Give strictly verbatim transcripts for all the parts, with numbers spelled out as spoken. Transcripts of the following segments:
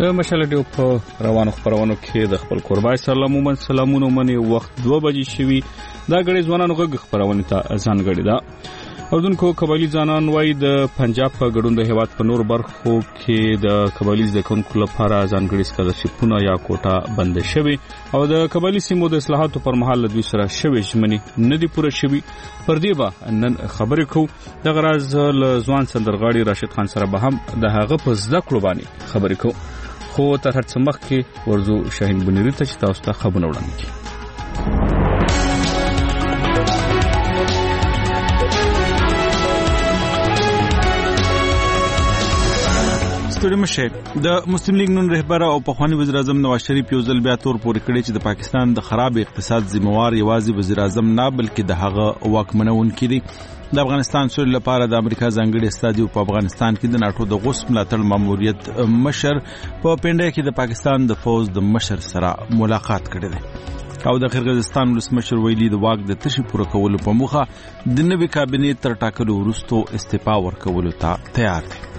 د مشال ډیو په روانو خبرونو کې د خپل قربای سلامونه سلامونه منی وخت دوه بجې شوي دا غړي ځوانانو غږ خبرونه ته ځانګړي ده اوردونکو قبایلی ځانان وای د پنجاب په ګډون د هیواد په نور برخو کې د قبایلی ځکونکو لپاره ځانګړي سکالرشپونه یا کوټه بند شوی او د قبایلی سیمو د اصلاحاتو پر مهال دوی سره شوی ژمنې نه دی پوره شوی پر دې به نن خبرې کوو د غراز له ځوان سندرغاړي راشد خان سره به هم د هغه په زده کړو باندې خبرې کوو خو تر هر څه مخکې ورزو شاهین بنيري ته چې تاسو ته خبرونه وړاندې کړي ستړي مشه د مسلم لیگ نن رهبر او پخوانی وزیر اعظم نواز شریف یو ځل بیا تور پورې کړی چې د پاکستان د خراب اقتصاد ذمہوار یوازې وزیر اعظم نه بلکې د هغه واکمنون کړي د افغانستان سره لپاره د امریکا ځانګړي استادیو په افغانستان کې د ناتو د غوث ملاتړ ماموریت مشر په پنډه کې د پاکستان د فوج د مشر سره ملاقات کړی دی او د قرغیزستان ولسمشر ویلي د واک د تشي پوره کولو په موخه د نوي کابینه تر ټاکلو وروسته استعفا ورکولو ته تیار دی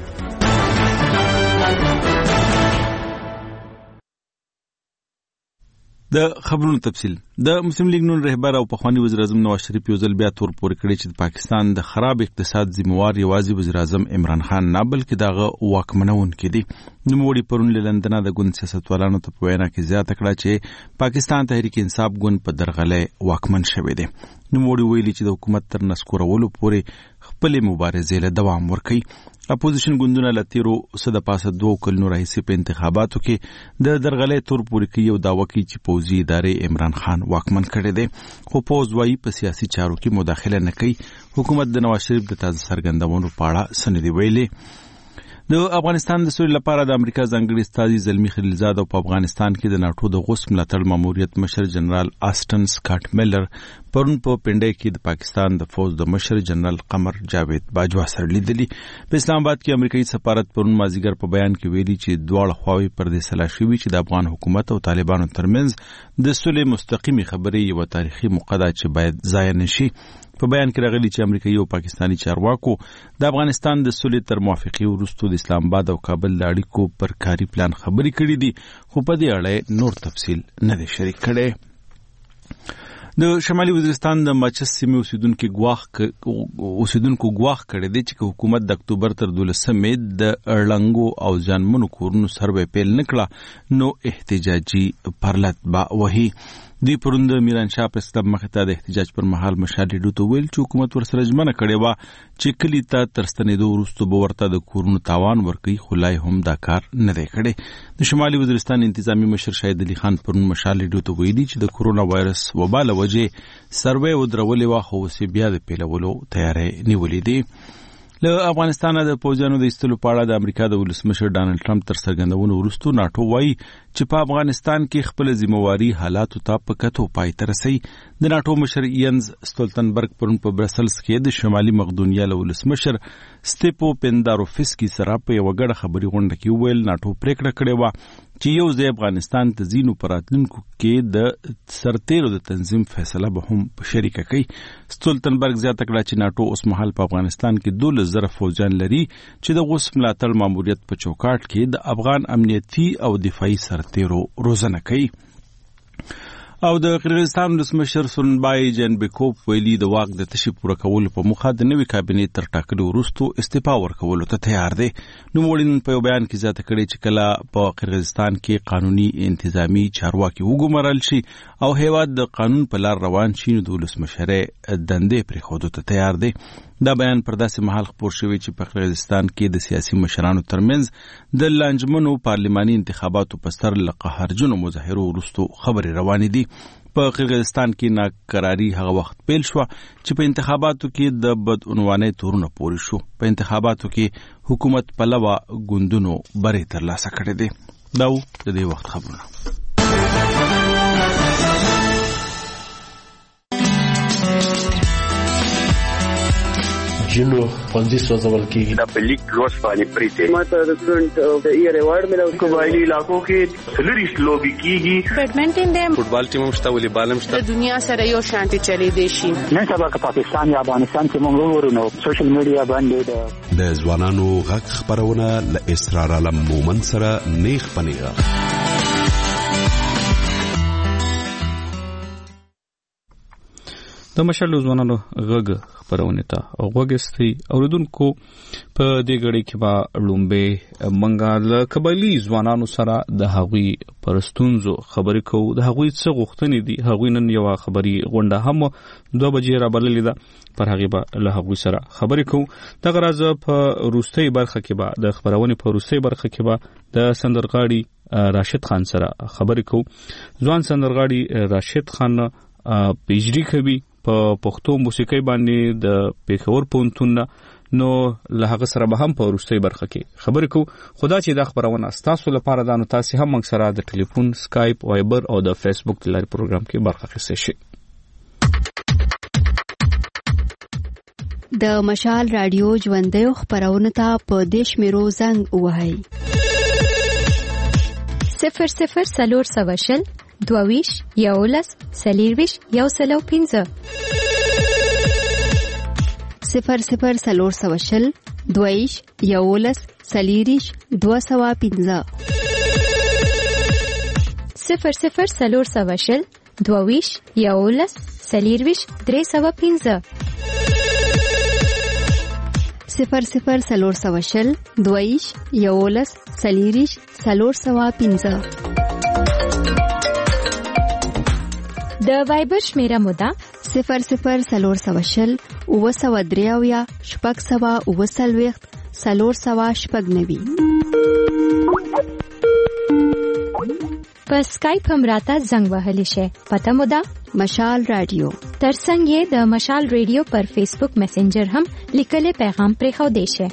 د خبرونو تفصیل د مسلم لیگ نن رهبر او پخوانی وزیر اعظم نواز شریف یو ځل بیا تور پورې کړی چې د پاکستان د خراب اقتصاد ذمہوار یوازې وزیر اعظم عمران خان نه بلکې دغه واکمنون کې دي نوموړي پرون له لندن د ګوند سیاستوالانو ته په وینا کې زیاته کړه چې پاکستان تحریک انصاف ګوند په درغلې واکمن شوی دی نوموړي ویلي چې د حکومت تر نسکورولو پورې خپل مبارزې له دوام ورکړي اپوزیشن ګوندونه لتیرو صد پاسه دوه کلونو راهیسې په انتخاباتو کې د درغلې تور پورې کوي او داوا کوي چې پوځي ادارې عمران خان واکمن کړي دي خو پوز وايي په سیاسي چارو کې مداخله نه کوي حکومت د نواز شریف د تازه سرګندونو په اړه سندې ویلي د افغانستان د سولې لپاره د امریکا ځانګړي استازي زلمی خلیلزاد او په افغانستان کې د ناتو د غوث ملاتړ ماموریت مشر جنرال آسټن سکاټ میلر پرون په پنډه کې د پاکستان د فوج د مشر جنرال قمر جاوید باجوا سره لیدلي په اسلام آباد کې امریکایي سفارت پرون مازیګر په بیان کې ویلي چې دواړه خواوې پر دې سلا شوي چې د افغان حکومت او طالبانو ترمنځ د سولې مستقیمي خبرې یو تاریخي موقعه چې باید ضایع نشي په بیان کې راغلي چې امریکایي او پاکستانی چارواکو د افغانستان د سولې تر موافقې وروسته د اسلام آباد او کابل د اړیکو پر کاري پلان خبرې کړې دي خو په دې اړه نور تفصیل نه دی شریک کړی د شمالي وزیرستان د ماچس سیمې اوسیدونکو ګواښ اوسیدونکو ګواښ کړی دی چې حکومت د اکتوبر تر دولسمې د اړلنګو او ځانمنو کورونو سروې پیل نکړه نو احتجاجي پرلط با وهي دی پروند میران شاه پر ستب مخته د احتجاج پر مهال مشال ډیډو ته ویل چې حکومت ورسره ژمنه کړې و چې کلی ته ترستنېدو وروسته به ورته د کورونو تاوان ورکړي خو لای هم دا کار نه دی کړی د شمالي وزیرستان انتظامی مشر شاهد علي خان پرون مشال ډیډو ته ویلي چې د کورونا وایرس وبا له وجې سروې ودرولې و خو اوس بیا د پیلولو تیارې نیولې دي له افغانستان د پوځیانو د ایستلو په اړه د امریکا د ولسمشر ډانلډ ټرمپ تر څرګندونو وروسته ناټو وایي چې په افغانستان کې خپل ذمہواری حالاتو ته په کتو پای ته رسي د ناټو مشر ینز سټولتنبرګ پرون په برسلز کې د شمالي مقدونیا له ولسمشر سټیپو پنداروفسکي سره په یو غړ خبري غونډه کې ویل ناټو پریکړه کړې و چې یو ځای افغانستان ته ځینو پراتلونکو کې د سرتیرو د تنظیم فیصله به هم په شریکه کوي سټولتنبرګ زیاته کړه چې ناټو اوس مهال په افغانستان کې دولس زره فوجان لري چې د غوث ملاتړ ماموریت په چوکاټ کې د افغان امنیتي او دفاعي سرتیرو روزنه کوي او د قرغیزستان ولسمشر سورنبای جنبکوف ویلي د واک د تشي پوره کولو په موخه د نوي کابینه تر ټاکلو وروسته استعفا ورکولو ته تیار دی نوموړي نن په بیان کې زیاته کړې چې کله په قرغیزستان کې قانوني انتظامی چارواکي وګمارل شي او هیواد د قانون په لار روان شي نو د ولسمشر دندې پرېښودو ته تیار دی دا بیان پر داسې مهال خپور شوی چې په قرغیزستان کې د سیاسي مشرانو ترمنځ د لانجمنو پارلماني انتخاباتو په سر له قهرجنو مظاهرو وروسته خبرې روانې دي په قرغیزستان کې ناقراری هغه وخت پیل شو چې په انتخاباتو کې د بدعنوانۍ تورونه پورې شو په انتخاباتو کې حکومت پلوه ګوندونو بری ترلاسه کړی دی دا و د دې وخت خبرونه جنو خوندې سوځول کیږي. د بلیک لوس باندې پریته ماته د فرنٹ د ایر ایوارډ ملو قبایلی علاقو کې سلریس لوبي کیږي. بیډمنټن دی، فوټبال ټیم مشته، والیبال مشته. د دنیا سره یو شانتي چلی دی شي. نن سبا که پاکستان یا افغانستان کې موږ ورونو سوشل میډیا باندې د ځوانانو غږ خبرونه ل اسرار علم مومن سره نیخ پنیغه. د مشال ځوانانو غږ خبرونه ته او غوګستي اوریدونکو په دې غړي کې با لومبه منګا ل قبایلی ځوانانو سره د هغوی پرستونزو خبرې کوو. د هغوی څه غوښتنې دي. هغوی نن یو خبري غونډه هم دوه بجې را بللې ده، پر هغه به له هغوی سره خبرې کوو. د غراز په روستۍ برخه کې به د خبرونه په روستۍ برخه کې به د سندرغاړي راشد خان سره خبرې کوو. ځوان سندرغاړي راشد خان پیجری کوي په پښتو موسیقي باندې د پیښور پونتون نو له هغه سره به هم په روستۍ برخه کې خبرې کوو. خدا چې دا خبرونه تاسو لپاره د نو تاسو هم موږ سره د ټلیفون، سکایپ، وایبر او د فیسبوک لاري پروګرام کې برخه اخیستئ شئ. د مشال رادیو ژوندۍ خبرونه ته په دیش میرو زنګ وهاي صفر صفر سلور سواشل دوویش یولس سلیرویش یو سلو پینزه صفر صفر سلور سواشل دوویش یولس سلیریش دو سوا پینزه صفر صفر سلور سواشل دوویش یولس سلیرویش درې سوا پینزه صفر صفر سلور سواشل دوویش یولس سلیریش سلور سوا پینزه. د وایبر شمیره مودا صفر صفر سلور سواشل اوه سوا دریاویا شپږ سوا اوه سلویخت سلور سوا شپږ نوي. په سکایپ هم راته زنګ وهلی شي. پته مودا مشال رادیو. ترڅنګ یې د مشال رادیو پر فیسبوک میسنجر هم لیکلي پیغام پرې خو دی شي.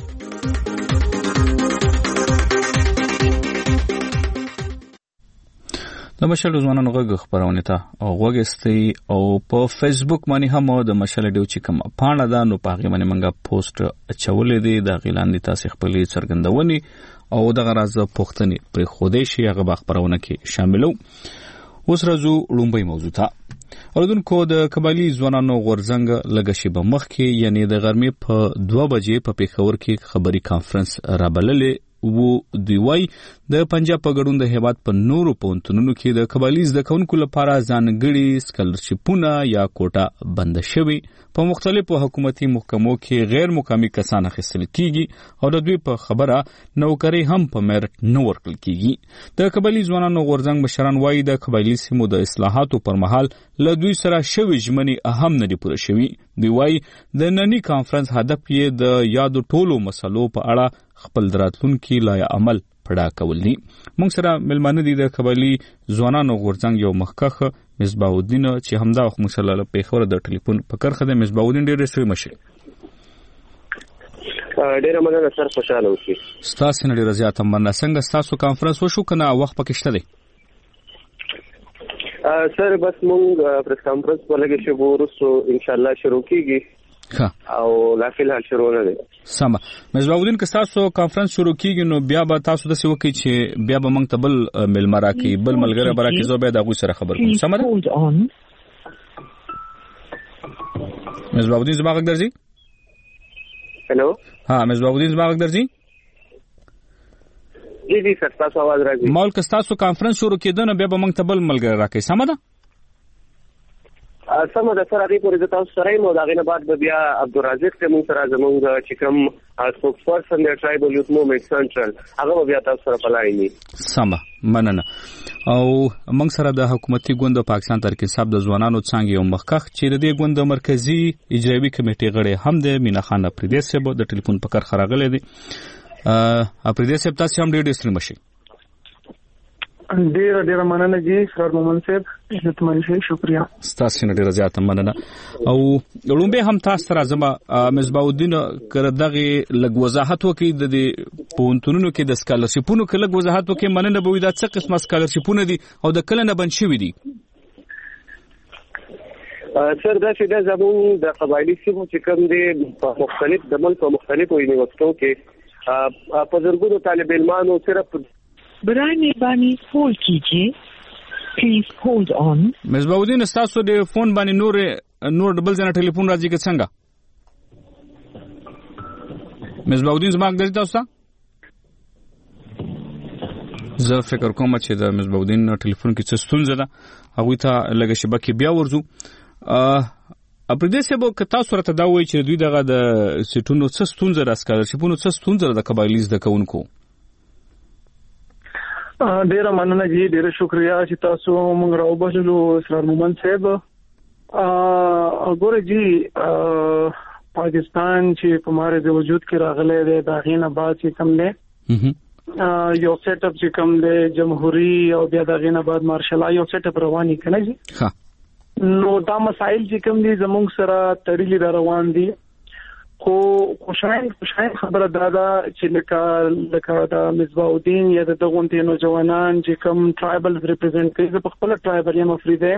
د مشال ځوانانو غږ خبرونه ته او غوګستي او په فیسبوک باندې هم د مشال ډیو چې کوم پاڼه ده نو په هغه باندې منګه پوسټ چولې دي د غیلان دي تاسو خپلې څرګندونې او د غراز پوښتنې پر خوده شي هغه خبرونه کې شاملو. اوس راځو لومبۍ موضوع ته. اوردونکو د قبایلی ځوانانو غورځنګ لګشي به مخ کې یعنی د غرمې په دوه بجې په پیښور کې خبري کانفرنس را بللې وو. دوی وای د پنجاب په ګډون د هیواد په نورو پونتونو کې د قبایلی زده کوونکو لپاره ځانګړي سکالرشیپونه یا کوټه بند شوي. په مختلفو حکومتي محکمو کې غیر مقامي کسان اخیستل کیږي او د دوی په خبره نوکری هم په میرټ نه ورکړل کیږي. د قبایلی ځوانانو غورځنګ مشران وایي د قبایلی سیمو د اصلاحاتو پر مهال له دوی سره شوي ژمنې اهم نه دي پوره شوي. دوی وایي د ننني کانفرنس هدف یې د یادو ټولو مسلو په اړه خپل دراتلونکي لای عمل پړا کول دي. موږ سره ملمانه دي د قبایلی ځوانانو غورځنګ یو مخکخ مصباح الدین چې همدا وخت موږ سره په خبره د ټلیفون په کرخه د مصباح الدین ډېر سوي مشه. ډېر مننه سر، خوشاله اوسئ. ستاسو نه ډېر زیات مننه. څنګه ستاسو کانفرنس وشو کنه وخت پکې شته دی؟ سر بس مونږ پریس کانفرنس ولګې شو ورسو ان شاء الله شروع کیږي او لا فلحال شروع نه دی. سم. مصباح الدین که تاسو کانفرنس شروع کیږي نو بیا به تاسو د څه وکړي چې بیا به موږ ته بل ملما راکړي، بل ملګری به راکړي، زه بیا د هغوی سره خبر کوم. سمه ده؟ مصباح الدین زما غږ درځي؟ هلو ها مصباح الدین زما غږ درځي؟ جی جی سر تاسو आवाज راځي. مال که تاسو کانفرنس شروع کېده نو بیا به موږ ته بل ملګری راکړي. سمه ده؟ سمه ده سر. هغې پورې زه تاسو سره یم او د هغې نه بعد به بیا عبدالرازق ته مونږ سره زمونږ چې کوم سپوکس پرسن دی ټرایبل یوث موومنټ سنټرل هغه به بیا تاسو سره په لاین وي. سمه مننه. او موږ سره د حکومتي ګوند پاکستان تحریک انصاف د ځوانانو څانګې یو مخکخ چې د دې ګوند مرکزی اجرایي کمیټې غړی هم دی مینا خان اپریدی صاحب د ټلیفون په کار خراغلی دی. اپریدی صاحب تاسو هم ډېر ډېر ستړي مشئ. ډیر ډیر مننه جی سر مومن صاحب، عزتمن شي، شکریا. ستاسو نه ډیر زیات مننه. او لومبه هم تاسو سره زما مصباح الدین کړه دغه لګ وضاحت وکړي د پونتونونو کې د سکالرشیپونو کې لګ وضاحت وکړي. مننه به وي دا څه قسمه سکالرشیپونه دي او د کله نه بند شوي دي؟ سر دا چې د زمون د قبایلی سیمو چې کوم دي په مختلف د ملک په مختلفو یونیورسيټو کې په زرګونو طالب علمانو صرف برای مهربانی هولد کیجیے پلیز هولد آن. مصباح الدین تاسو د فون باندې نور نور ډبل ځنه ټلیفون راځي که څنګه؟ مصباح الدین زما غږ تاسو زه فکر کوم چې د مصباح الدین ټلیفون کې څه ستونزه ده هغه ته لږه شبکه بیا ورځو. ا پردې سبو که تاسو راته دا وایي چې دوی دغه د سټونو څه ستونزه راسکل شپونو څه ستونزه د قبایلیز د کوونکو. ډیره مننه جی ډیره شکریا چې تاسو موږ راوبللو اسرار مومن صاحب. ا ګوره جی پاکستان چې په ماره د وجود کې راغلی دی دا غینه بعد چې کم دی یو سیټ اپ چې کم دی جمهوریت او بیا دا غینه بعد مارشل یو سیټ اپ رواني کنه جی. ها نو دا مسائل چې کوم دي زموږ سره تړلي دا روان دي خو خوشاین خوشاین خبره دا ده چې لکه لکه دا مصباح الدین یا د دغونتي نوجوانان چې کوم ټرایبل ریپرزینټ کوي په خپل ټرایبل یم افریده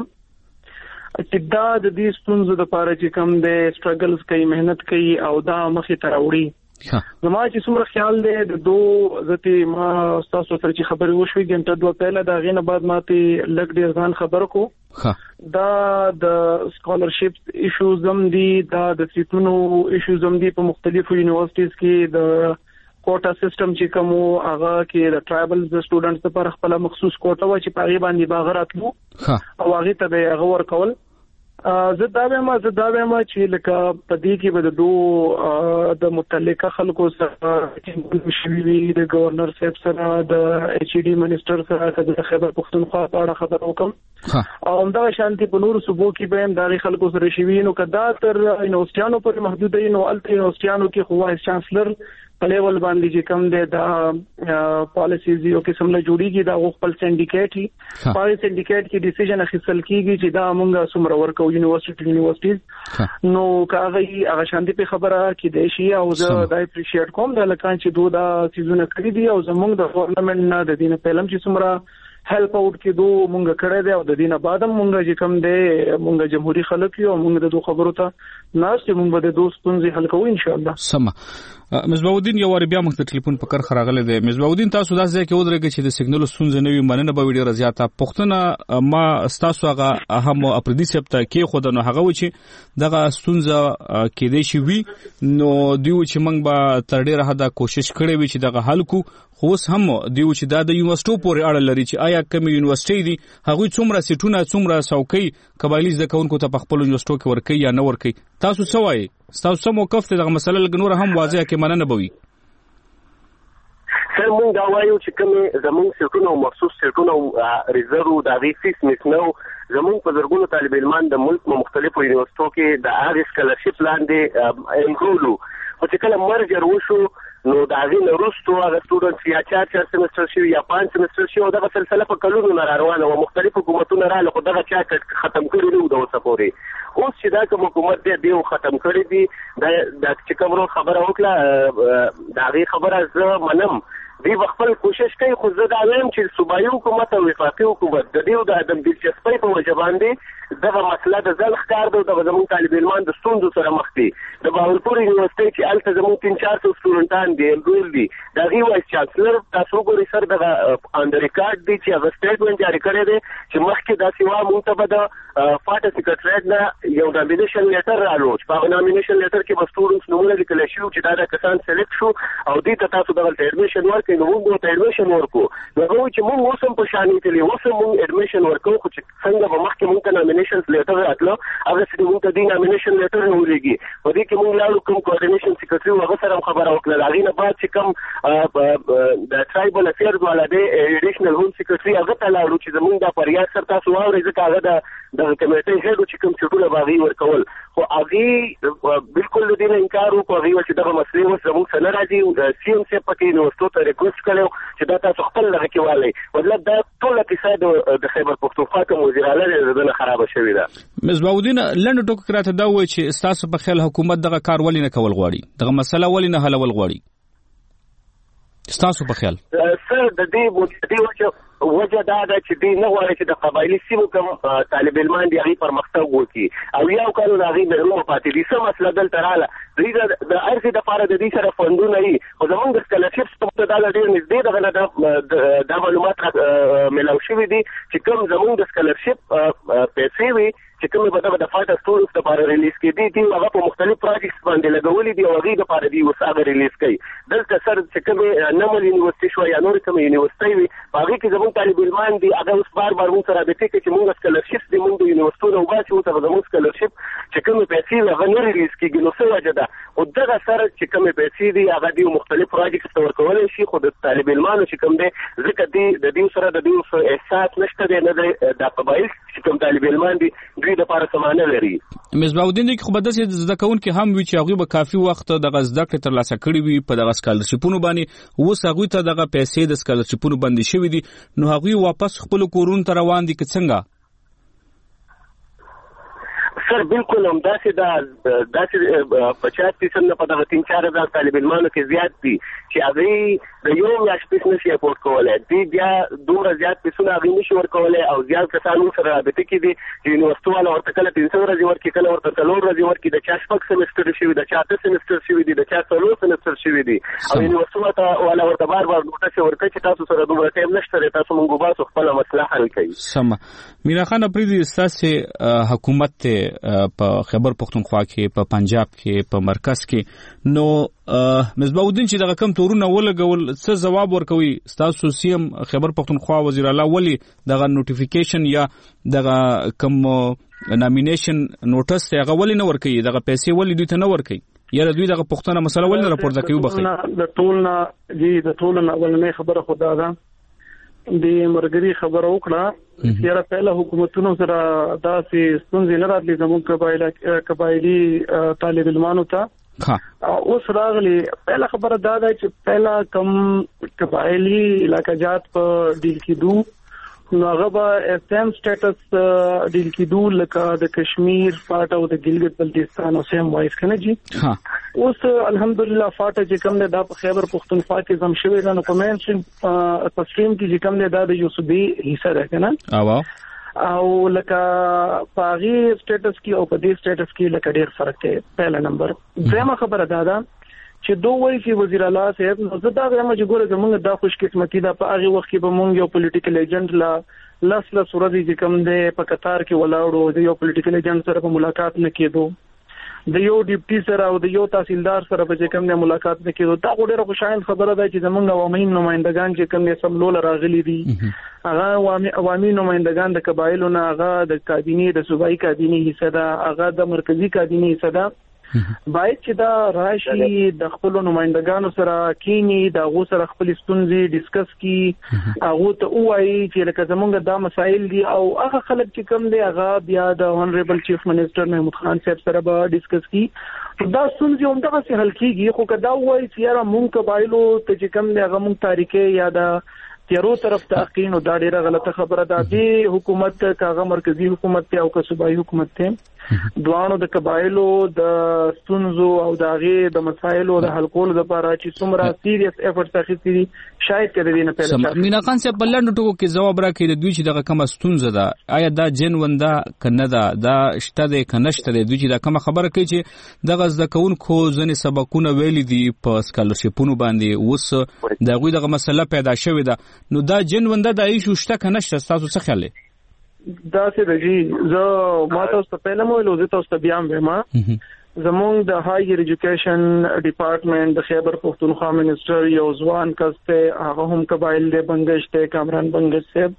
چې دا د دې ستونزو لپاره چې کوم د سټرګلز کوي مهنت کوي او دا مخې ته راوړي. زما چې څومره خیال دی د دو ذاتي ما تاسو سره چې خبرې وشوي ګنټه دوه پهله دا غینه بعد ماته لګ ډیر ځان خبر کو دا د سکالرشپ ایشوز هم دي دا د سیټونو ایشوز هم دي په مختلفو یونیورسيټیز کې د کوټا سیستم چې کوم هغه کې د ټرایبل سټوډنټس لپاره خپل مخصوص کوټا و چې پاغي باندې باغراتلو او هغه ته به هغه ورکول. زه دا وایم زه دا وایم چې لکه په دې کې به د دوه د متعلقه خلکو سره شوي وي د گورنر صاحب سره د ایچ ډي منسٹر سره د خیبر پختونخوا په اړه خبر وکم او همدا شانتي په نورو صوبو کې به هم د خلکو سره شوي نو کدا تر یونیورسيټانو پر محدود نو الته یونیورسيټانو کې خو وایس چانسلر په لیول باندې چې کوم دی دا پالیسیز یو قسم له جوړیږي دا خپل سندیکیټ هي په سندیکیټ کې ډیسیژن اخیستل کیږي چې دا موږ څومره ورکو یونیورسيټي یونیورسيټیز نو کاغه هغه شانتي په خبره کې د شي او زه دا اپریشیټ کوم د لکان چې دوه دا سيزونه کړی دي او زموږ د ګورنمنت نه د دینه پهلم چې څومره هیلپ اوټ کې دوه مونږ کړی دی او د دینه بعد مونږ چې کوم دی مونږ جمهوریت خلک یو مونږ د دوه خبرو ته ناس چې مونږ به د دوه ستونزې حل کوو ان شاء الله. سم مصباح الدین یو ور بیا موږ ته ټلیفون په کار خراغله دی. مصباح الدین تاسو داسې ځای کې ودرېږئ چې د سیګنل ستونزې نه وي مننه به ډیره زیاته پښتنه ما تاسو هغه اهم اپریدي سپته کې خود نو هغه و چې دغه ستونزه کې دی شي وي نو دیو چې موږ به تر ډیره حدا کوشش کړې وي چې دغه حل کو خو اوس هم دیو چې دا د یونیورسيټو پورې اړه لري چې آیا کوم یونیورسيټي دي هغه څومره سیټونه څومره څوکۍ قبایلی ځکهونکو ته په خپل یونیورسيټو کې ورکي یا نه ورکي تاسو څه وایي تاسو سم موقف ته دغه مسله لګنور هم واضح کې مننه بوي. سر مونږ دا وایو چې کوم زموږ سیټونو مخصوص سیټونو ریزرو د ریسیس میسنو زموږ په زرګونو طالب علمان د ملک په مختلفو یونیورسيټو کې د هغه سکالرشپ لاندې انګولو او چې کله مرجر وشو نو دا غي نورستو هغه سټوډنټس یا چار چار سمستر شي یا پنځه سمستر شي او دا سلسله په کلونو نه روانه او مختلف حکومتونه را له دغه چا ختم کړی نو د وسپوري اوس چې دا کوم حکومت دی ختم کړی دی دا چې کوم خبره وکړه دا غي خبره زه منم دی خپل کوشش کوي خو زه دا وایم چې صوبایي حکومت او وفاقي حکومت د دې د ادم دلچسپۍ په وجه باندې دغه مسله د ځل ښکار دی د زموږ طالب علمان د ستونزو سره مخ دي. د بهاولپور یونیورسيټي چې الته زموږ تین چار سو سټوډنټان دي انرول دي د هغې وایس چانسلر تاسو وګورئ سر دغه آن د ریکارډ دی چې هغه سټیټمنټ جاري کړی دی چې مخکې داسې وه موږ ته به د فاټه سکرټریټ نه یو نامینیشن لیټر رالو چې په هغه نامینیشن لیټر کې به سټوډنټس نومونه لیکلی شي چې دا د کسان سلیکټ شو او دې ته تاسو دغلته اډمیشن ورکړئ نو موږ ته اډمیشن ورکو نو هغه وایي چې موږ اوس هم په شانې تللي اوس هم موږ اډمیشن ورکو خو چې څنګه به مخکې موږ ته نامینیشن لیټر راتلو هغه چې موږ ته دې نامینیشن لیټر راولېږي په دې کې موږ لاړو کوم کوارډینیشن سیکرټري هغه سره هم خبره وکړله هغې نه بعد چې کوم د ټرایبل افیرز والا دی ایډیشنل هوم سیکرټري هغه ته لاړو چې زموږ دا فریاد سر تاسو واورئ ځکه هغه د دغه کمیټۍ هیډ چې کوم چټونه به هغې ورکول خو هغې بالکل د دې نه انکار وکړو هغې ویل چې دغه مسلې اوس زموږ څه نه راځي سی ام صاحب پکې یونیورسيټو ته ریکویسټ کړی چې دا تاسو خپل دغه کې والئ مطلب دا ټوله کیسه د خیبر پښتونخوا کوم وزیراله دی د ده نه خرابه شوې ده. مصباح الدین لنډ ټکو کې راته دا ووایي چې ستاسو په خیال حکومت دغه کار ولې نه کول غواړي دغه مسله ولې نه حلول غواړي؟ ستاسو په خیال سر د دې د دې وجه دا ده چې دوی نه غواړي چې د قبایلي سیمو کوم طالب علمان دي هغې پرمختګ وکړي او یو کال د هغې محرومه پاتې دي. څه مسله دلته راغله دوی د هر څه دپاره د دوی سره فنډونه وي خو زمونږ د سکالرشپ سیسټم ته دا ډېر نږدې دغه نه دا معلومات میلاو شوي دي چې کوم زمونږ د سکالرشپ پیسې وي چې کومې به دغه د فاټر سټورز دپاره ریلیز کېدي دي هغه په مختلف پراجکټس باندې لګولي دي او هغې دپاره دوی اوس هغه ریلیز کوي. دلته سر چې کومې نمل یونیورسټي شوه یا نورې کومې یونیورسټۍ وي په هغې کې زمونږ طالب علمان دي هغه اوس بار بار مونږ سره رابطې کوي چې مونږ سکالرشپ دي مونږ د یونیورسټو نه وباسي اوس هغه زمونږ سکالرشپ چې کومې پیسې وي هغه نه ریلیز کېږي. نو څه وجه ده خو دغه سره چې کومې پیسې دي هغه دوی مختلف پراجکټس ته ورکولی شي خو د طالب علمانو چې کوم دی ځکه دوی د دوی سره د دوی احساس نشته دی نه دی دا قبایل چې کوم طالب علمان دي دوی دپاره سمانه لري. مصباح الدین کې خو به داسې زده کوونکي هم وي چې هغوی به کافي وخت دغه زده کړې ترلاسه کړي وي په دغه سکالرشپونو باندې اوس هغوی ته دغه پیسې د سکالرشپونو باندې شوي دي نو هغوی واپس خپلو کورونو ته روان دي که څنګه؟ سر بالکل همداسې ده داسې پچاس فیصد نه په دغه تین چار هزار طالب علمانو کې زیات دي چې هغوی د یو میاشت فیس نشي افورډ کولی دوی بیا دومره زیات فیسونه هغوی نشي ورکولی او زیات کسان ورسره رابطه کې دي چې یونیورسټي والا ورته کله پنځه ورځې ورکړي کله ورته څلور ورځې ورکړي د چا شپږ سمسټر شوي د چا اته سمسټر شوي دي د چا څلور سمسټر شوي دي او یونیورسټي والا ورته بار بار نوټس ورکوي چې تاسو سره دومره ټایم نشته دی تاسو مونږ وباسو خپله مسله حل کوي. سمه مینا خان اپریدي ستاسې حکومت ته په خیبر پختونخوا کې په پنجاب کې په مرکز کې نو مصباح الدین چې دغه کم تورونه ولګول څه ځواب ورکوي ستاسو سی ام خیبر پختونخوا وزیر اعلی ولی دغه نوټیفیکیشن یا دغه کم نامینیشن نوټس هغه ولی نه ورکوي دغه پیسې ولی دوی ته نه ورکوي یا دوی دغه پښتنه مسله ولی نه راپورته کوي بخي د ټول نه جی د ټول نه اولنې خبره خدا ده د مرګري خبره وکړه چې را پهله حکومتونو سره داسې ستونزې نه راتلې زموږ قبایلی قبایلی طالب علمانو ته اوس راغلي. پهله خبره دا ده چې پهله کم قبایلی علاقه جات په ډیل کېدو نو هغه به سیم سټیټس ډیل کېدو لکه د کشمیر فاټ او د ګلګت بلتستان او سیم وایس کنه جی اوس الحمدلله فاټ چې کوم دا په خیبر پختونخوا کې زم شوی دا نو په مین سټریم په سټریم کې چې کوم دا د یوسفي حصہ ده کنه او لکه پاغي سټیټس کې او په دې سټیټس کې لکه ډیر فرق دی. پهلا نمبر دویمه خبره دا ده چې دوه وایي چې وزیر اعلی صاحب نو زه دا وایم چې ګوره زمونږ دا خوش قسمتي ده په هغه وخت کې به مونږ یو پولیټیکل ایجنټ لا لس لس ورځې چې کوم دی په قطار کې ولاړو د یو پولیټیکل ایجنټ سره په ملاقات نه کېدو د یو ډیپټي سره او د یو تحصیلدار سره په چې کوم دی ملاقات نه کېدو دا ډېره خوشاله خبره ده چې زمونږ عوامي نمائندگان چې کوم دی سملول راغلي دي هغه عوامي عوامي نمائندگان د قبایلو نه هغه د کابینې د صوبایي کابینې حصہ ده هغه د مرکزی کابینې حصہ ده باید چې دا راشي د خپل نمائندگانو سره کینی دا غو سره خپل ستونزې ډیسکس کی هغه ته وایي چې لکه زمونږ دا مسایل دي او هغه خلک چې کوم دی هغه بیا د اونریبل چیف منسٹر محمود خان صاحب سره به ډیسکس کی دا ستونزې هم دغه څه حل کیږي خو کدا وایي چې یاره مونږ قبایلو ته چې کوم دی هغه مونږ تاریخي یا د تیرو طرف ته اقین او دا ډیره غلطه خبره ده دی حکومت کاغه مرکزی حکومت ته او که صوبایي حکومت ته دوانو د قبایلو د ستونزو او د هغې د مسایلو د حل کولو لپاره چې څومره سیریس ایفورټس اخیستي دي شاید کړي دي نه پیدا مینا خان صاحب په لنډو ټکو کې ځواب راکړي د دوی چې دغه کومه ستونزه ده آیا دا جنون ده که نه ده دا شته دی که نشته دی دوی چې دا کومه خبره کوي چې دغه زده کوونکو ځینې سبقونه ویلي دي په سکالرشپونو باندې اوس د هغوی دغه مسله پیدا شوې ده نو دا جنون ده دا ایشو شته که نشته ستاسو څه خیال دی؟ دا سه رجی زه ما تاسو ته پهله مو له تاسو ته بیا ما زمونږ د هایر ایجوکیشن ډپارټمنټ د خیبر پختونخوا منسٹر یو ځوان کس ته هغه هم قبایل دی بنگش ته کامران بنگش صاحب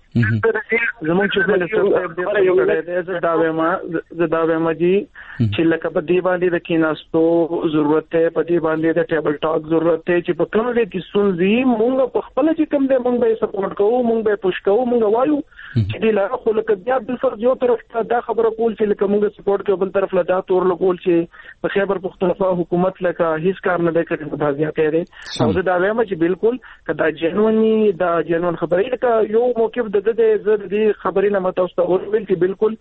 زمونږ چې منسٹر صاحب دی یو کړی دی دا وایم زه دا وایم چې چې لکه په دی باندې د کیناستو ضرورت ته په دی باندې د ټیبل ټاک ضرورت ته چې په کوم ډول کې سنځي مونږ په خپل چې کوم دی مونږ به سپورټ کوو مونږ به پوش کوو مونږ وایو چې دی لا خو لکه بیا بل فرض یو طرف ته دا خبره کول چې لکه مونږ سپورټ کوو بل طرف له دا تور لګول چې په خیبر پختونخوا حکومت لکه هیڅ کار نه کوي په ځاتیا دی او زه دا وایم چې بالکل کدا جنونی دا جنون خبرې لکه یو موقف د دې زړه دې خبرې نه متوسته اورول چې بالکل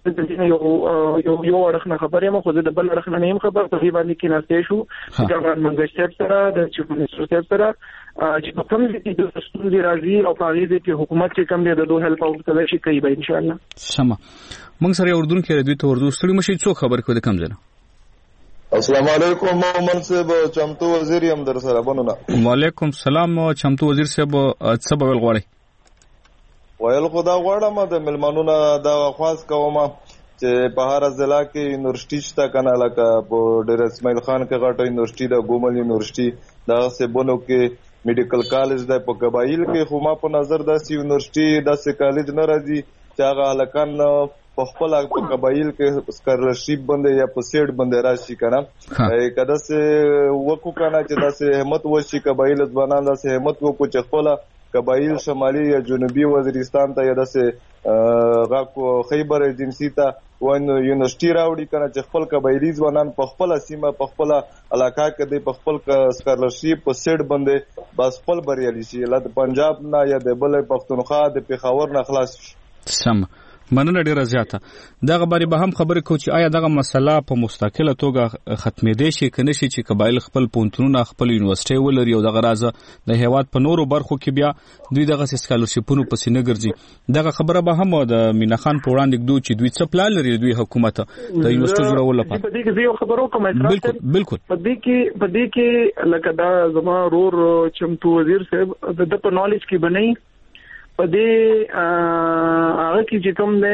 د یو یو یو اړخ نه خبرې مو خو د بل اړخ نه نیم خبر په دې باندې کې ناشته شو چې ګورنمنت منځ سره د چیف منسټر سره چې په کوم ځای کې د ستونزې راځي او په هغه ځای کې حکومت چې کوم دی د دوه هیلپ اوټ کوي شي کوي به ان شاء الله. سم موږ سره اردن کې دوی ته اردو ستړي مشي څو خبر کوي د کم ځای. السلام علیکم مومن صاحب چمتو وزیر یم در سره بنونه. وعلیکم السلام چمتو وزیر صاحب څه به غواړي؟ ویل خدا غواړم د ملمنونو دا خواص کوم چې په هر ضلع کې یونیورسيټي شته کنه لکه په ډیر اسماعیل خان کې غټه یونیورسيټي د ګومل یونیورسيټي دا سبونو کې میډیکل کالج د په قبایل کې خو ما په نظر داسې یونیورسيټي داسې کالج نه راځي چې هغه هلکان په خپل په قبایل کې سکالرشپ باندې یا په سیټ باندې راشي کنه کله چې وکړو کنه چې داسې همت وشي قبایل ځوانان داسې همت وکړو چې خپل قبایل شمالي یا جنوبي وزیرستان ته یا داسې غاکو خیبر ایجنسی ته ون یونیورسيټي راوړي کنه چې خپل قبایلی ځوانان په خپل سیمه په خپل علاقه کې د په خپل سکالرشپ په سیټ باندې بس خپل بریالي شي لکه پنجاب نه یا د بل پښتونخوا د پیښور نه خلاص شي. سم مننه ډیره زیاته. دغه بارے به هم خبرې کوو چې آیا دغه مسله په مستقله توګه ختمېدای شي کنه شي چې قبایل خپل پونتونونه خپل یونیورسيټي ولري او دغه راځه د هیواد په نورو برخو کې بیا دوی دغه سکالرشپونو پسې نه ګرځي. دغه خبره به هم د مینا خان په وړاندې کړو چې دوی څه پلان لري دوی حکومت د یونیورسيټي جوړولو لپاره. په دې کې یو خبرو کوم بالکل بالکل په دې کې په دې کې لکه دا زما رور چمتو وزیر صاحب د په نالج کې بنئ په دې هغه کې چې کوم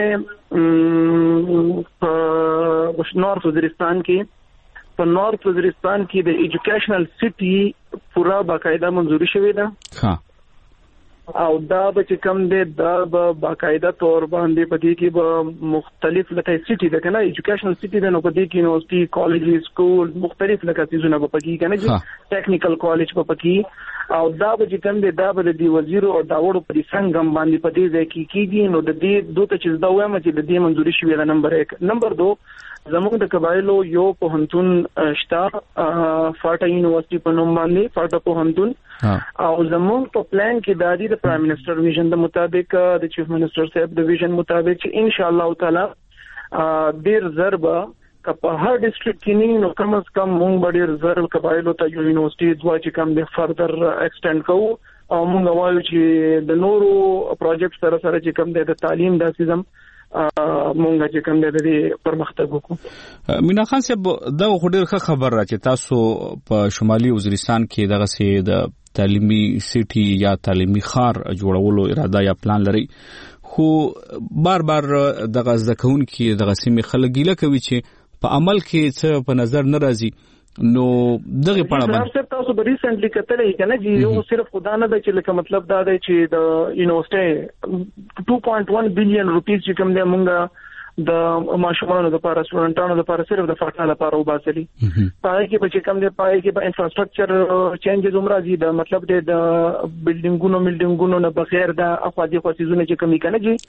دی په نورث وزیرستان کې په نورث وزیرستان کې د ایجوکیشنل سټي پورا باقاعده منځوري شوې ده ها او دا به چې کوم دی دا به باقاعده تور باندې په دې کې به مختلف لکه سټي ده کنه ایجوکیشنل سټي ده نو په دې کې یونیورسيټي کالج سکول مختلف لکه څه به پکې کنه چې ټیکنیکل کالج په پکې او دا به چې کوم دی دا به د وزیر او دا وړو په څنګه باندې په دې ځای کې کېږي نو د دې دوه چې دا وایم چې د دې منځوري شوې ده. نمبر یک. نمبر دو زموږ د قبایلو یو پوهنتون شته فاټا یونیورسيټي په نوم باندې فاټا پوهنتون او زموږ په پلان کې د دې د پرایم منسٹر ویژن د مطابق د چیف منسٹر صاحب د ویژن مطابق چې ان شاء الله تعالی ډیر ضربه په هر ډیسټریکټ کې نو کم از کم مونږ به ډیر ضرب قبایلو ته یو یونیورسيټي دوه چې کم د فردر ایکسټند کوو او مونږ وایو چې د نورو پروجیکټ سره سره چې کم د تعلیم د سیستم مونږ چې کوم د پرمختګ وکړو. مینا خان صاحب دا خو ډیر ښه خبر را چې تاسو په شمالي وزیرستان کې دغه سي د تعلیمي سټي یا تعلیمي خار جوړولو اراده یا پلان لري خو بار بار دغه ځکهون کې دغه سیمه خلک ګیله کوي چې په عمل کې څه په نظر نه راځي نو دغه پړه باندې تاسو به ریسنټلی کتلې کنه چې یو صرف خدا نه د چې لکه مطلب دا دی چې د یونیورسيټي two point one بلین روپیز چې کوم دی مونږه د ماشومانو لپاره سټوډنټانو لپاره صرف د فاټا لپاره وباسلي پای کې به چې کوم دی پای کې به انفراستراکچر چینجز عمره دي د مطلب دی د بلډینګونو ملډینګونو نه بغیر د اخوادي خصيزونه چې کمی کنه جی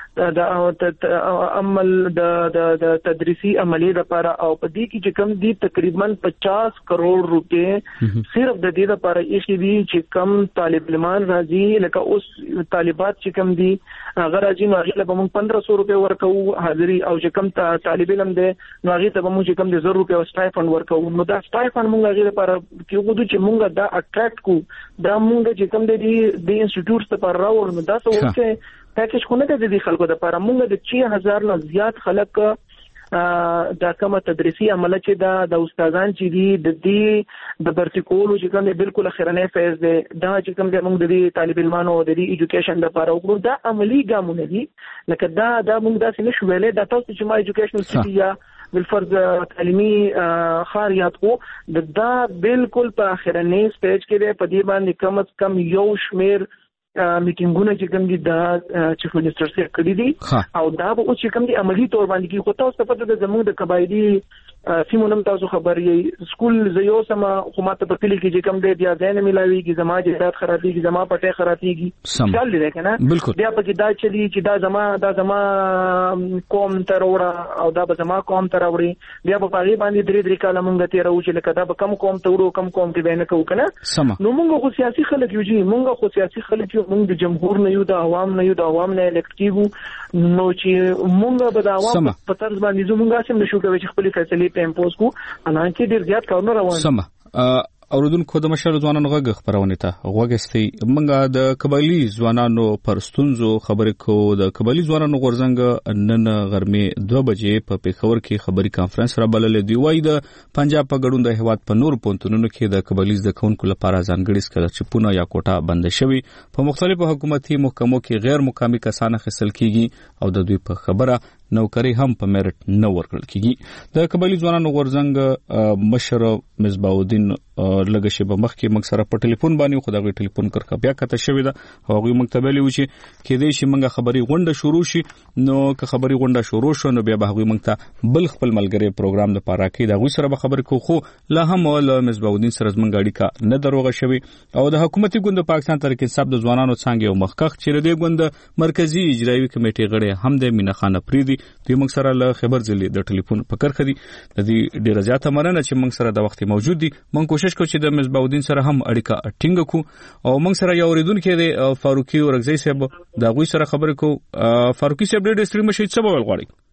د عمل د د تدریسي عملي لپاره او په دې کې چې کوم دی تقریبا پچاس کروڑ روپے صرف د دې لپاره یې دي چې کم طالب علمان راځي لکه اوس طالبات چې کم دي هغه راځي نو هغه به موږ پندرہ سو روپے ورکو او چې کوم طالب علم دی نو هغه ته به موږ چې کوم د زر روپیا سټایفند ورکو نو دا سټایفند موږ هغه لپاره کې وګورو چې موږ دا اټریکټ کو دا موږ چې کوم د دې انسټیټیوټس لپاره راوړو نو دا څه ورته پاکیج خو نه د دې خلکو لپاره موږ د چھ هزار نه زیات خلک دا کومه تدریسي عمله چې دا د استادان چې دي د دې د برتکولو چې کوم بالکل اخرنه فیز دی دا چې کوم د موږ د دې طالب علمانو د دې ایجوکیشن لپاره وګورو دا عملی ګامونه دي لکه دا دا موږ داسې نشو ویلې دا تاسو چې ما ایجوکیشنل سټي یا بالفرض تعلیمي خاریات کو دا بالکل په اخرنه سټیج کې دی په دې باندې کم از کم یو شمیر میټینګونه چې کوم دي د چیف منسٹر سره کړی دي او دا به چې کوم دي عملی تور باندې کې خو تاسو په د زموږ د قبایلی سیمونم تاسو خبر یې سکول زيو سم خو ماته په کلی کې چې کم دی بیا ځای نه ملاويږي زما جهاد خرابېږي زما پټه خرابېږي چل دی کنه بیا پکې دا چلی چې دا زما دا زما قوم تر وړه او دا به زما قوم تر وړي بیا په پاغي باندې درې درې کاله مونږ ته راو چې لکه دا به کم قوم ته وړو کم قوم کې بینه کوو کنه نو مونږ خو سیاسي خلک یو چې مونږ خو سیاسي خلک یو مونږ د جمهور نه یو د عوام نه یو د عوام نه الکټ کیږو نو چې مونږ به د عوام په طرز باندې زمونږه سم نشو کوي چې خپل فیصله په امپوز کو حالانکه ډیر زیات کارونه روان سم اوردونکو د مشر ځوانانو غږ خبرونه ته غوږستي منګه د قبایلی ځوانانو پر ستونزو خبرې کو د قبایلی ځوانانو غورځنګ نن غرمې دوه بجې په پیښور کې خبري کانفرنس را بللې دی وای د پنجاب په ګډون د هیواد په نور پونتونو کې د قبایلی د کونکو لپاره ځانګړي سکالرشپونه یا کوټه بند شوی په مختلفو حکومتي محکمو کې غیر مقامي کسان خصل کیږي او د دوی په خبره نوکری هم په میرټ نه ورکړل کیږي د قبایلی ځوانانو غورځنګ مشر مصباح الدین لګښه په مخ کې موږ سره په ټلیفون باندې خو دغه ټلیفون کرخه بیا کته شوې ده هغه موږ ته ویلي و چې کې دې شي موږ خبري غونډه شروع شي نو که خبري غونډه شروع شو نو بیا به هغه موږ ته بل خپل ملګری پروګرام د پاره کې دغه سره به خبرې کو خو لا هم ول مصباح الدین سره زمونږ اړیکه نه دروغه شوی او د حکومتي ګوند پاکستان تحریک انصاف د ځوانانو څنګه یو مخکخ چې د ګوند مرکزی اجرایي کمیټې غړي هم د مینا خان پریدي دوی موږ سره له خبر ځلې د ټلیفون په کرخه دي د دې ډیره زیاته مننه چې موږ سره د وخت موجود دي موږ کوشش کوو چې د مصباح الدین سره هم اړیکه ټینګ کو او موږ سره یو اوریدونکو دی فاروقي ورغزي صاحب دا غوي سره خبرې کو فاروقي صاحب ډېر ستړي مشي څه بول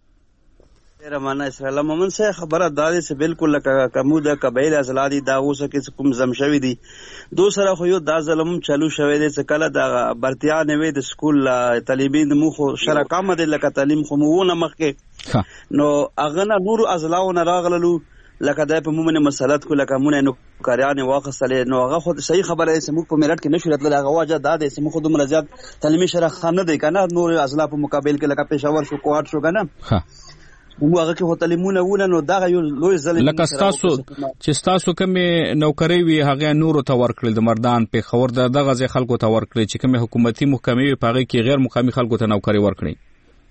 غواړي رمانه اسرائیل مومن سے خبره دادې سے بالکل لکه کومه قبایل ازلادي دا اوسه کې کوم زم شوی دي دوسره خو یو دا ظلم چالو شوی دی چې کله د برتیا نوې د سکول طالبین مخ شرکا مده لکه تعلیم خو مونه مخکې نو اغه نور ازلاو نه راغللو لکه دا په مومنه مسالت کو لکه مونږ نو کاریان واخصلې نو هغه خود صحیح خبره یې سمو په میرټ کې نشو راتله هغه واجه دا د سمو خود ملزات تعلیمي شرخ خانه دی کنه نور ازلا په مقابل کې لکه پېښور شو کوهات شو کنه ها وګه کې هوتلمونه ونه نو دا یو لوی ظلم لکه تاسو چې تاسو کوم نوکری وی هغه نور ته ورکړل د مردان په خور دغه ځای خلکو ته ورکړل چې کوم حکومتي محکمې په هغه کې غیر مقامي خلکو ته نوکری ورکړي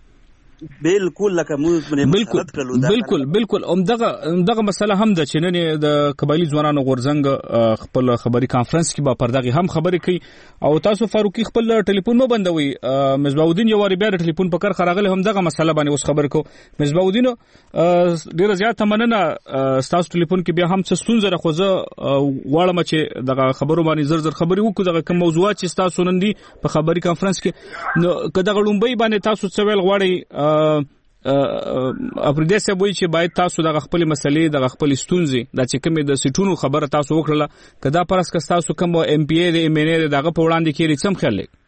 بالکل لکه موږ بالکل بالکل بالکل همدغه همدغه مسله هم د چیننې د قبایلی ځوانانو غورځنګ خپل خبري کانفرنس کې به پردغه هم خبرې کوي او تاسو فاروقي خپل ټلیفون مو بندوي مصباح الدین یو واری بیا ټلیفون په کار خراغله همدغه مسله باندې اوس خبر کو مصباح الدین ډیره زیاته مننه تاسو ټلیفون کې بیا هم څه ستونزه راخوزه واړم چې دغه خبرو باندې زر زر خبري وکړو دغه کوم موضوعات چې تاسو نن دي په خبري کانفرنس کې نو کداغه لومبي باندې تاسو څه ویل غواړئ اپریدې سه وایي چې باید تاسو د خپل مسلې د خپل ستونزې د چې کومې د سټونو خبره تاسو وکړه کدا پرس که تاسو کوم ام پی ای د ام ان ای دغه په وړاندې کې څم خیال لري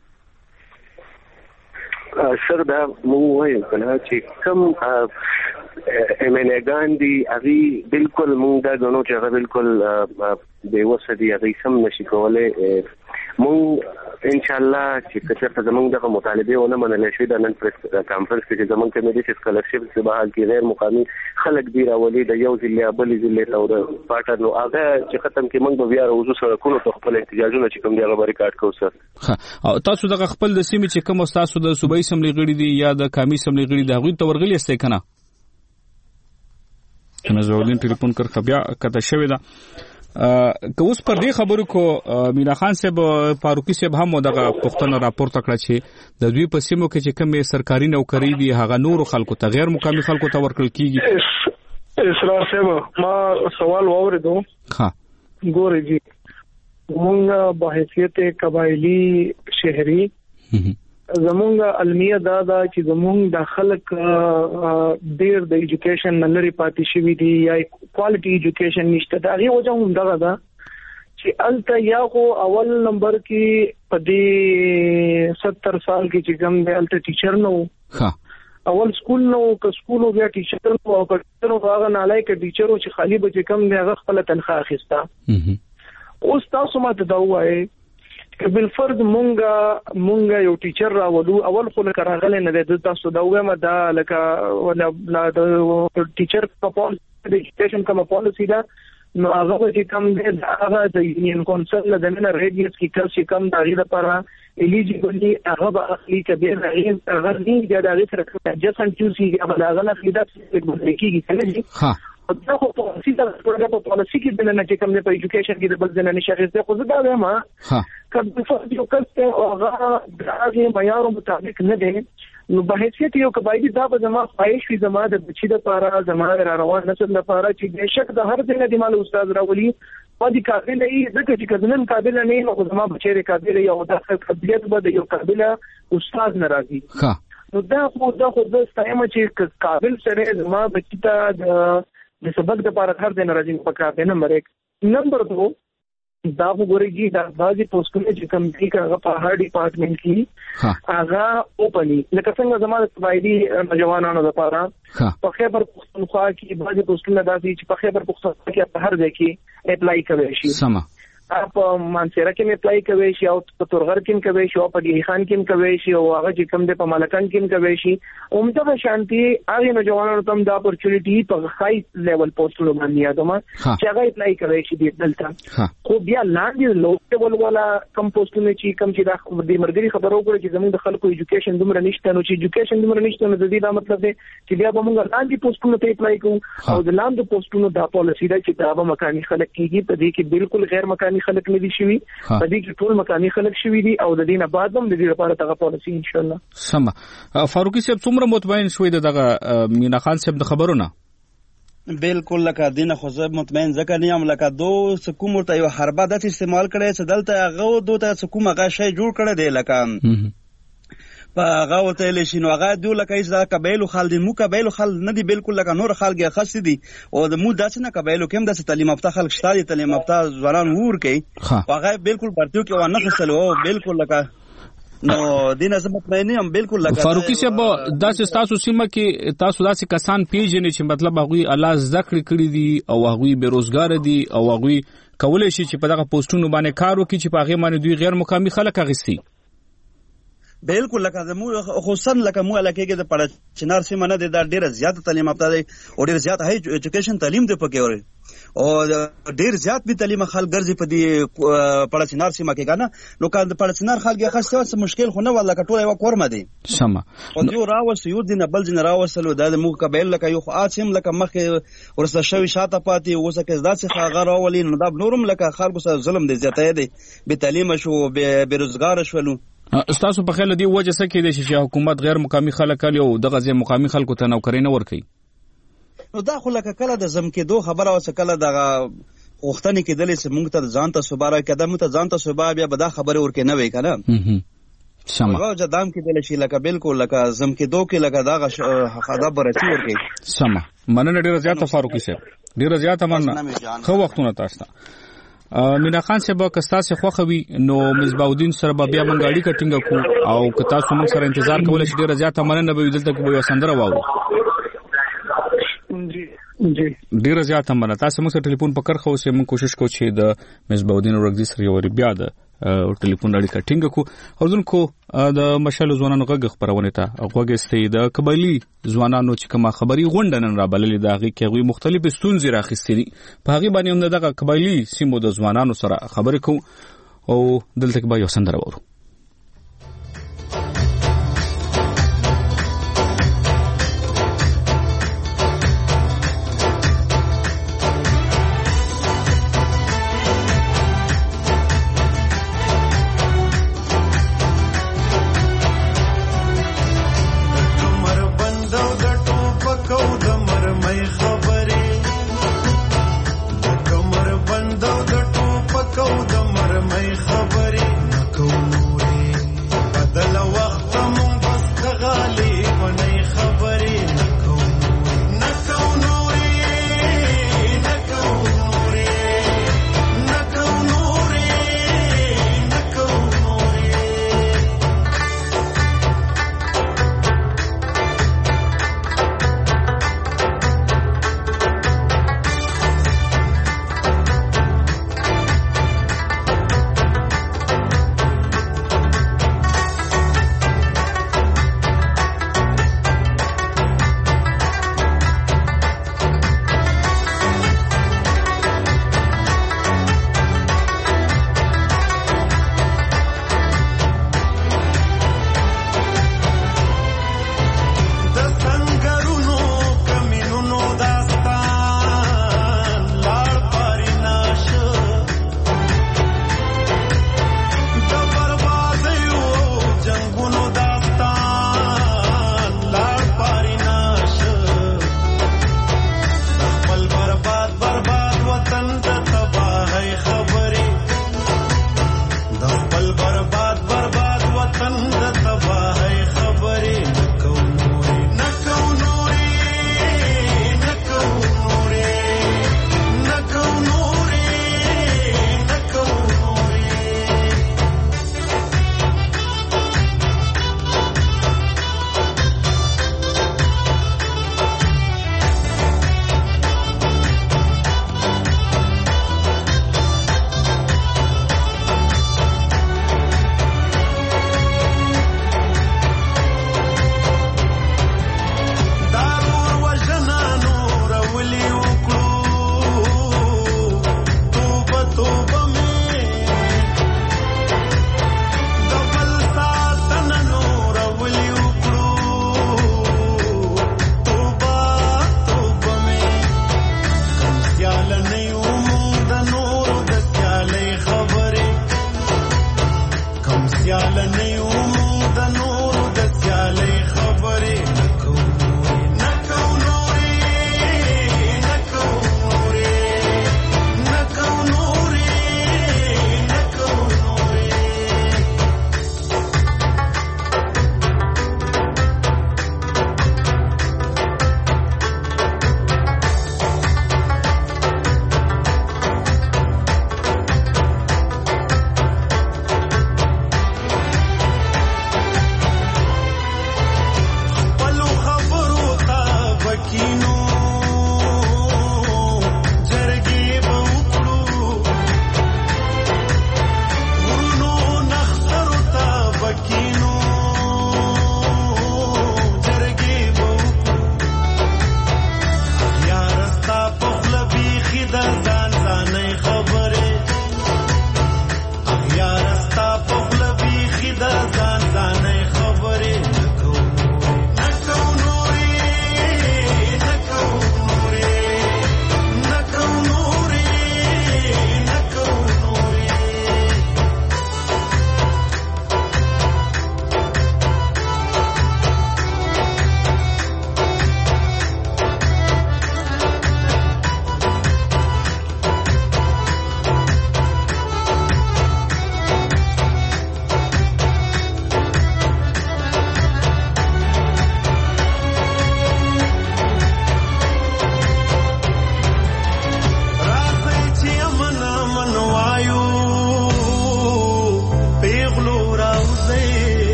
سر دا مو وایي کنه چې کوم ام ان ای ګاندي اغي بالکل مونږ دا غنو چې هغه بالکل د وسدي هغه سم نشي کولای مونږ ان شاء الله چې کثرت زمونږ دغه مطالبه ونه منل شي د نن پریس کانفرنس کې زمونږ کمیټې سکالرشپ په بحال کې غیر مقامي خلک دی راولي د یو ځلې بل ځلې ته د پاټر نو هغه چې ختم کې مونږ بیا وروسته سره کوو ته خپل احتجاجونه چې کوم دی هغه ریکارډ کوو سر او تاسو دغه خپل د سیمې چې کوم تاسو د صوبایي سملي غړي دي یا د قومي سملي غړي دي هغه ته ورغلي استې کنه چې مزولین ټلیفون کړ بیا کته شوی دا که اوس پر دې خبرو کو مینا خان صاحب فاروقي صاحب هم دغه پښتنه راپورته کړه چې د دوی په سیمو کې چې کومه سرکاري نوکری دي هغه نور خلکو ته غیر مقامي خلکو ته ورکړل کیږي اسرار صاحب ما سوال واوریدو ها ګورې جی موږ په حیثیت قبایلی شهري زمونږ المیه دا دا چې زمونږ د خلک ډیر د ایجوکیشن نه لري پاتې شوی دي یا کوالټي ایجوکیشن نشته دا غي وجه هم دا دا چې الته یا خو اول نمبر کې په دې ستر سال کې چې کوم د الته ټیچر نو ها اول سکول نو که سکول بیا ټیچر نو او که نو هغه نه لای ک ټیچر چې خالی به کم دی هغه خپل تنخواه اخیستا اوس تاسو ماته دا وایي بل فرض مونږه مونږه یو ټیچر راولو اول خو لکه راغلی نه د تاسو دا وایم دا لکه ولا د ټیچر په پالیسی د ایجوکیشن کوم پالیسی دا نو هغه چې کوم دی هغه د یونین کونسل د منه ریډیوس کې کل چې کوم دغه لپاره الیجیبلی هغه به اخلي کبیر هغه نه دی دا د سره جسن چوسي هغه هغه نه فیدا څه کېږي کنه ها دا خو پالیسي د پروګرام په پالیسي کې د نه چې کوم په ایجوکیشن کې د بل ځای نشه غوښته خو زه دا وایم ها کله چې یو کس ته هغه د معیار مطابق نه دی نو به هیڅ یو قبایلی دا به زما خواهش وي زما د بچی د لپاره زما د روان نسل لپاره چې بهشک د هر ځای د مال استاد راولي په دې قابل ای ځکه چې کله قابل نه نو زما بچی د قابل یو د قابلیت به د یو قابل استاد ناراضي ها نو دا خو دا خو د ستایم چې قابل سره زما بچی ته د سبق د لپاره هر ځای ناراضي پکاره نمبر یک نمبر دو دا وګورئ دا بعضي پوسټونه چې کوم دي هغه په هر ډپارټمنټ کې هغه اوپني لکه څنګه زموږ قبایلی نوجوانانو لپاره په خیبر پختونخوا کې بعضي پوسټونه داسي چې په خیبر پختونخوا کې په هر ځای کې اپلای کوي شي سم اپ مانسره کې اپلای کوي شي او په تورغر کې کوي شي او په ډی خان کې کوي شي او هغه چې کوم د په ملکان کې کوي شي اومته شانتي هغه نوجوانانو ته د اپورچونټي په خای لیول پوسټونو باندې یادوم چې هغه اپلای کوي شي دلته خو بیا لاندې لوکل ولا کم پوسټونه چې کم چې د مرګري خبرو کوي چې زموږ د خلکو ایجوکیشن دومره نشته نو چې ایجوکیشن دومره نشته نو د دې دا مطلب دی چې بیا به موږ لاندې پوسټونو ته اپلای کوو او د لاندې پوسټونو د پالیسي دا چې دا به مکاني خلک کیږي په دې کې بالکل غیر مکاني خلک نه دي شوی په دې کې ټول مکاني خلک شوی دي او د دې نه بعد هم د دې لپاره دغه پالیسي ان شاء الله سم فاروقي صاحب څومره مطمئن شوی دغه مینا خان صاحب د خبرونه بالکل لکه دینه خو زه مطمئن ځکه نه یم لکه دو سکوم ورته یو حربه د استعمال کړي چې دلته هغه دوه ته سکوم هغه شی جوړ کړی دی لکه په هغه ورته لشي نو هغه دوه لکه ایز دا قبایلو خال دي مو قبایلو خال نه دي بالکل لکه نور خلګه خاص دي او د مو داسې نه قبایلو کوم د تعلیم یافته خلک شته دي تعلیم یافته ځوانان ور کوي هغه بالکل پرتیو کې ونه خسلو بالکل لکه نو دینه زه مطمئن یم بالکل لکه فاروقي صاحب داسې تاسو سیمه کې تاسو داسې کسان پیژنې چې مطلب هغه الله ذکر کړی دي او هغه بیروزګار دي او هغه کولای شي چې په دغه پوسټونو باندې کار وکړي چې په هغه باندې دوی غیر مقامي خلک اغستي بالکل لکه زمو خصوصا لکه مو علاقه کې د پړ چنار سیمه نه د ډیره زیات تعلیم یافته دي او ډیره زیات هاي ایجوکیشن تعلیم دی پکې وري او ډیر زیات به تعلیم خلک ګرځي په دې پړ چنار سیمه کې کنه نو کله پړ چنار خلک یې خاصه څه مشکل خو نه ولا کټوله یو کورمه دي سم او یو راوس یو دین بل جن راوسلو د مو قبایل لکه یو خاصم لکه مخه ورسره شوی شاته پاتې وسه کې داسې خاغه راولي نو دا نورم لکه خلکو سره ظلم دي زیاته دي به تعلیم شو به بیروزګار شولو استاسو په خیال دی وجه څه کې دي چې حکومت غیر مقامي خلک کړي او دغه ځای مقامي خلکو ته نوکری نه ورکړي نو دا خو لکه کله د زم کې دوه خبره او کله دغه وختنی کې دلې چې مونږ ته ځان ته صبره قدم ته ځان ته صبا بیا به دا خبره ورکې نه وي کنه سم هغه جدام کې دلې شي لکه بالکل لکه زم کې دوه کې لکه دا خدا برچی ورکې سم مننه ډیره زیاته فاروقي صاحب ډیره زیاته مننه خو وختونه تاسو مینا خان صاحب کستا سه خوخوي نو مصباح الدین سره بیا منګاړي کټینګ کو او کتا سو موږ سره انتظار کول شي ډیره زیاته مننه به دلته کې به سندره واو جی جی ډیره زیاته مننه تاسو موږ سره ټلیفون پکړ خو سه موږ کوشش کوو چې د مصباح الدین ورګزي سره یو بیا د ټلیفون اړیکه ټینګ کو او ځنکو د مشال ځوانانو غږ خبرونه ته غوږستې د قبایلی ځوانانو چې کومه خبري غونډنن را بللې داغي کې غوي مختلفې ستونزې راخستې په هغه باندې هم دغه قبایلی سیمو د ځوانانو سره خبرې کو او دلته به یو سندره وورو خبرې نکوم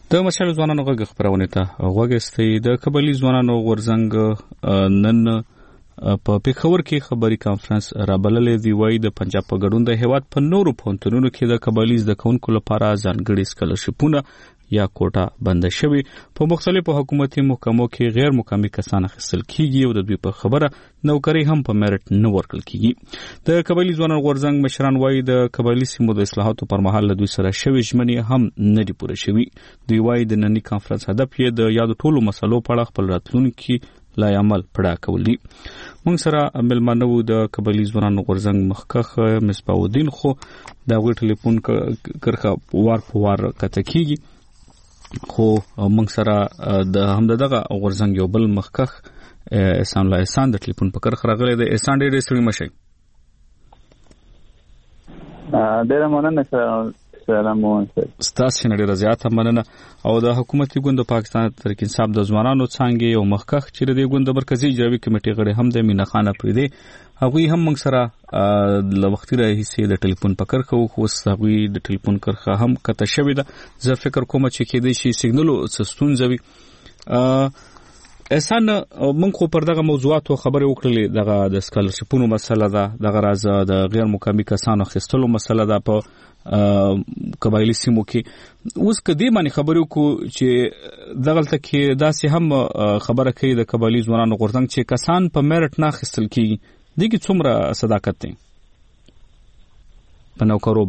د مشال ځوانانو غږ خبرونه ته غوږستې د قبایلی ځوانانو غورځنګ نن په پیښور کې خبري کانفرنس رابللې دی وای د پنجاب په ګډون د هیواد په نورو پونتونو کې د قبایلی د کونکو لپاره ځانګړي سکالرشپونه یا کوټه بند شوی په مختلفو حکومتي محکمو کې غیر مقامي کسان اخیستل کیږي او د دوی په خبره نوکری هم په میرټ نه ورکړل کیږي د قبایلی ځوانانو غورځنګ مشران وای د قبایلی سیمو د اصلاحاتو پر مهال له دوی سره شوی ژمنې هم نه دي پوره شوی دوی وای د نننی کانفرنس هدف یې د یادو ټولو مسلو په اړه خپل راتلونکي لا عمل پړه کولی موږ سره ملمنو د قبایلی ځوانانو غورځنګ مخکخ مصباح الدین خو دا غوړ ټلیفون کرخه وار په وار کته کیږي خو موږ سره د همدغه غورځنګ یو بل مخکخ احسان الله احسان د ټلیفون په کرخه راغلی د احسان ډېر ستړي مشي ډېر مننه سلام ستاسو نه ډېر زیاته مننه او د حکومتي ګوند پاکستان تحریک انصاف د ځوانانو څنګه یو مخکخ چې د ګوند مرکزی اجرایي کمیټې غړي هم د مینا خان افریدي هغه هم موږ سره د وختي راهیسې د ټلیفون په کرخه خو هغه د ټلیفون کرخه هم کته شوی ده زه فکر کوم چې کې د شي سیګنالو سستونځوي احسان موږ خو پر دغه موضوعاتو خبرې وکړلې دغه د سکالرشپونو مسله ده دغه راز د غیر مقامي کسانو اخیستلو مسله ده په قبایلی سیمو کې اوس کدی باندې خبرو کو چې دغلته کې داسې هم خبره کوي د قبایلی ځوانانو غورځنګ چې کسان په میرټ نه اخیستل کیږي دغه څومره صداقت دی په نوکرو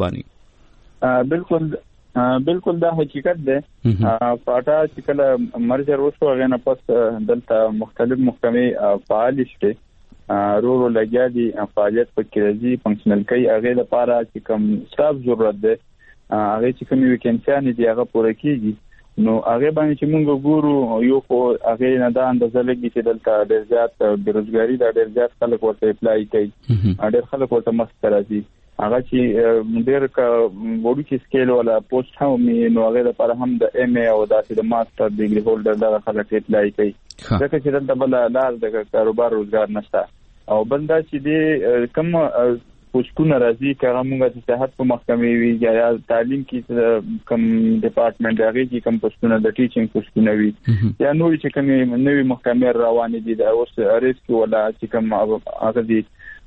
باندې بالکل بالکل دا حقیقت ده پاټا چې کله مرجر وشو غنه پس دلته مختلف محکمې فعال شته رو رو لګیا دي فعالیت په کې راځي فنکشنل کوي هغه لپاره چې کوم سټاف ضرورت ده هغه چې کوم ویکنسیان دي هغه پوره کیږي نو هغه باندې چې موږ ګورو یو خو هغه نه دا اندازه لګي چې دلته ډېر زیات بیروزګاری دا ډېر زیات خلک ورته اپلای کوي ډېر خلک ورته مخ راځي هغه چې ډېر کا وړو کې سکیل ولا پوسټ هم نو هغه لپاره هم د ایم ای او داسې د ماستر ډیګري هولډر دا خلک اپلای کوي ځکه چې دلته بل لار د کاروبار روزګار نشته او بندا چې دې کوم پوسټونه راځي کله موږ د صحت په محکمې وی یا تعلیم کې کوم ډپارټمنټ هغه کې کوم پوسټونه د ټیچینګ پوسټونه وی یا نو چې کوم نوې محکمې روانې دي دا اوس ریسک ولا چې کوم هغه دي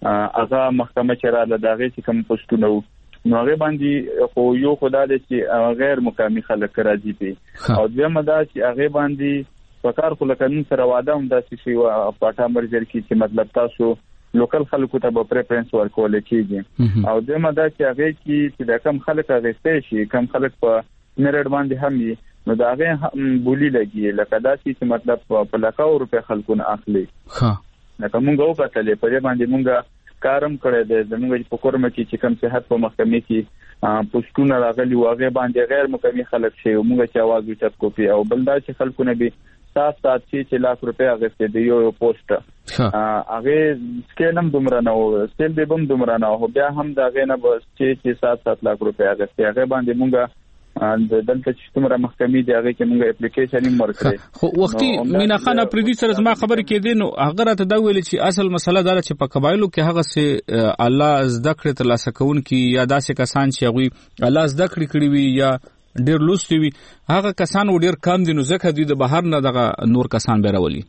هغه محکمه چې را لداغه چې کوم پوسټونه نو هغه باندې خو یو خدای دې چې غیر مقامي خلک راځي دي او دغه دا چې هغه باندې پکار خو لکه نن سره واده هم داسې شي او پټا مرجر کې چې مطلب تاسو لوکل خلکو ته به پریفرنس ورکول کېږي او دغه دا چې هغه کې چې د کم خلک راځي شي کم خلک په میرټ باندې هم نو دا هغه بولی لګي لکه دا چې مطلب په لکاو روپے خلکو نه اخلي ها لکه مونږ او کتلې په دې باندې مونږه کارم کړی دی زموږ په کورم کې چې کوم صحت په محکمې کې پوسټونه راغلي واغې باندې غیر مقامي خلک شي مونږ چې आवाज وچت کوپی او بلدا چې خلکو نه به سات سات چې لاک روپے اغسته دی یو پوسټ هغه سکیلم دومره نه و سکیل به بم دومره نه و بیا هم دا غنه بس چې چې سات سات لاک روپے اغسته هغه باندې مونږه د دلته چې کومه محکمې دی هغه کې مونږه اپلیکیشن یې مرکړې خو وختي مینا خان پردي سره زما خبر کې دي نو هغه راته دا ویل چې اصل مسله دا چې په قبایلو کې هغه سه الله زده کړې تر لاسه کون کې یا داسې کسان چې هغه الله زده کړې کړی وي یا ډېر لوستي وي هغه کسان ډېر کم دي نو ځکه دوی د بهر نه دغه نور کسان بیرولي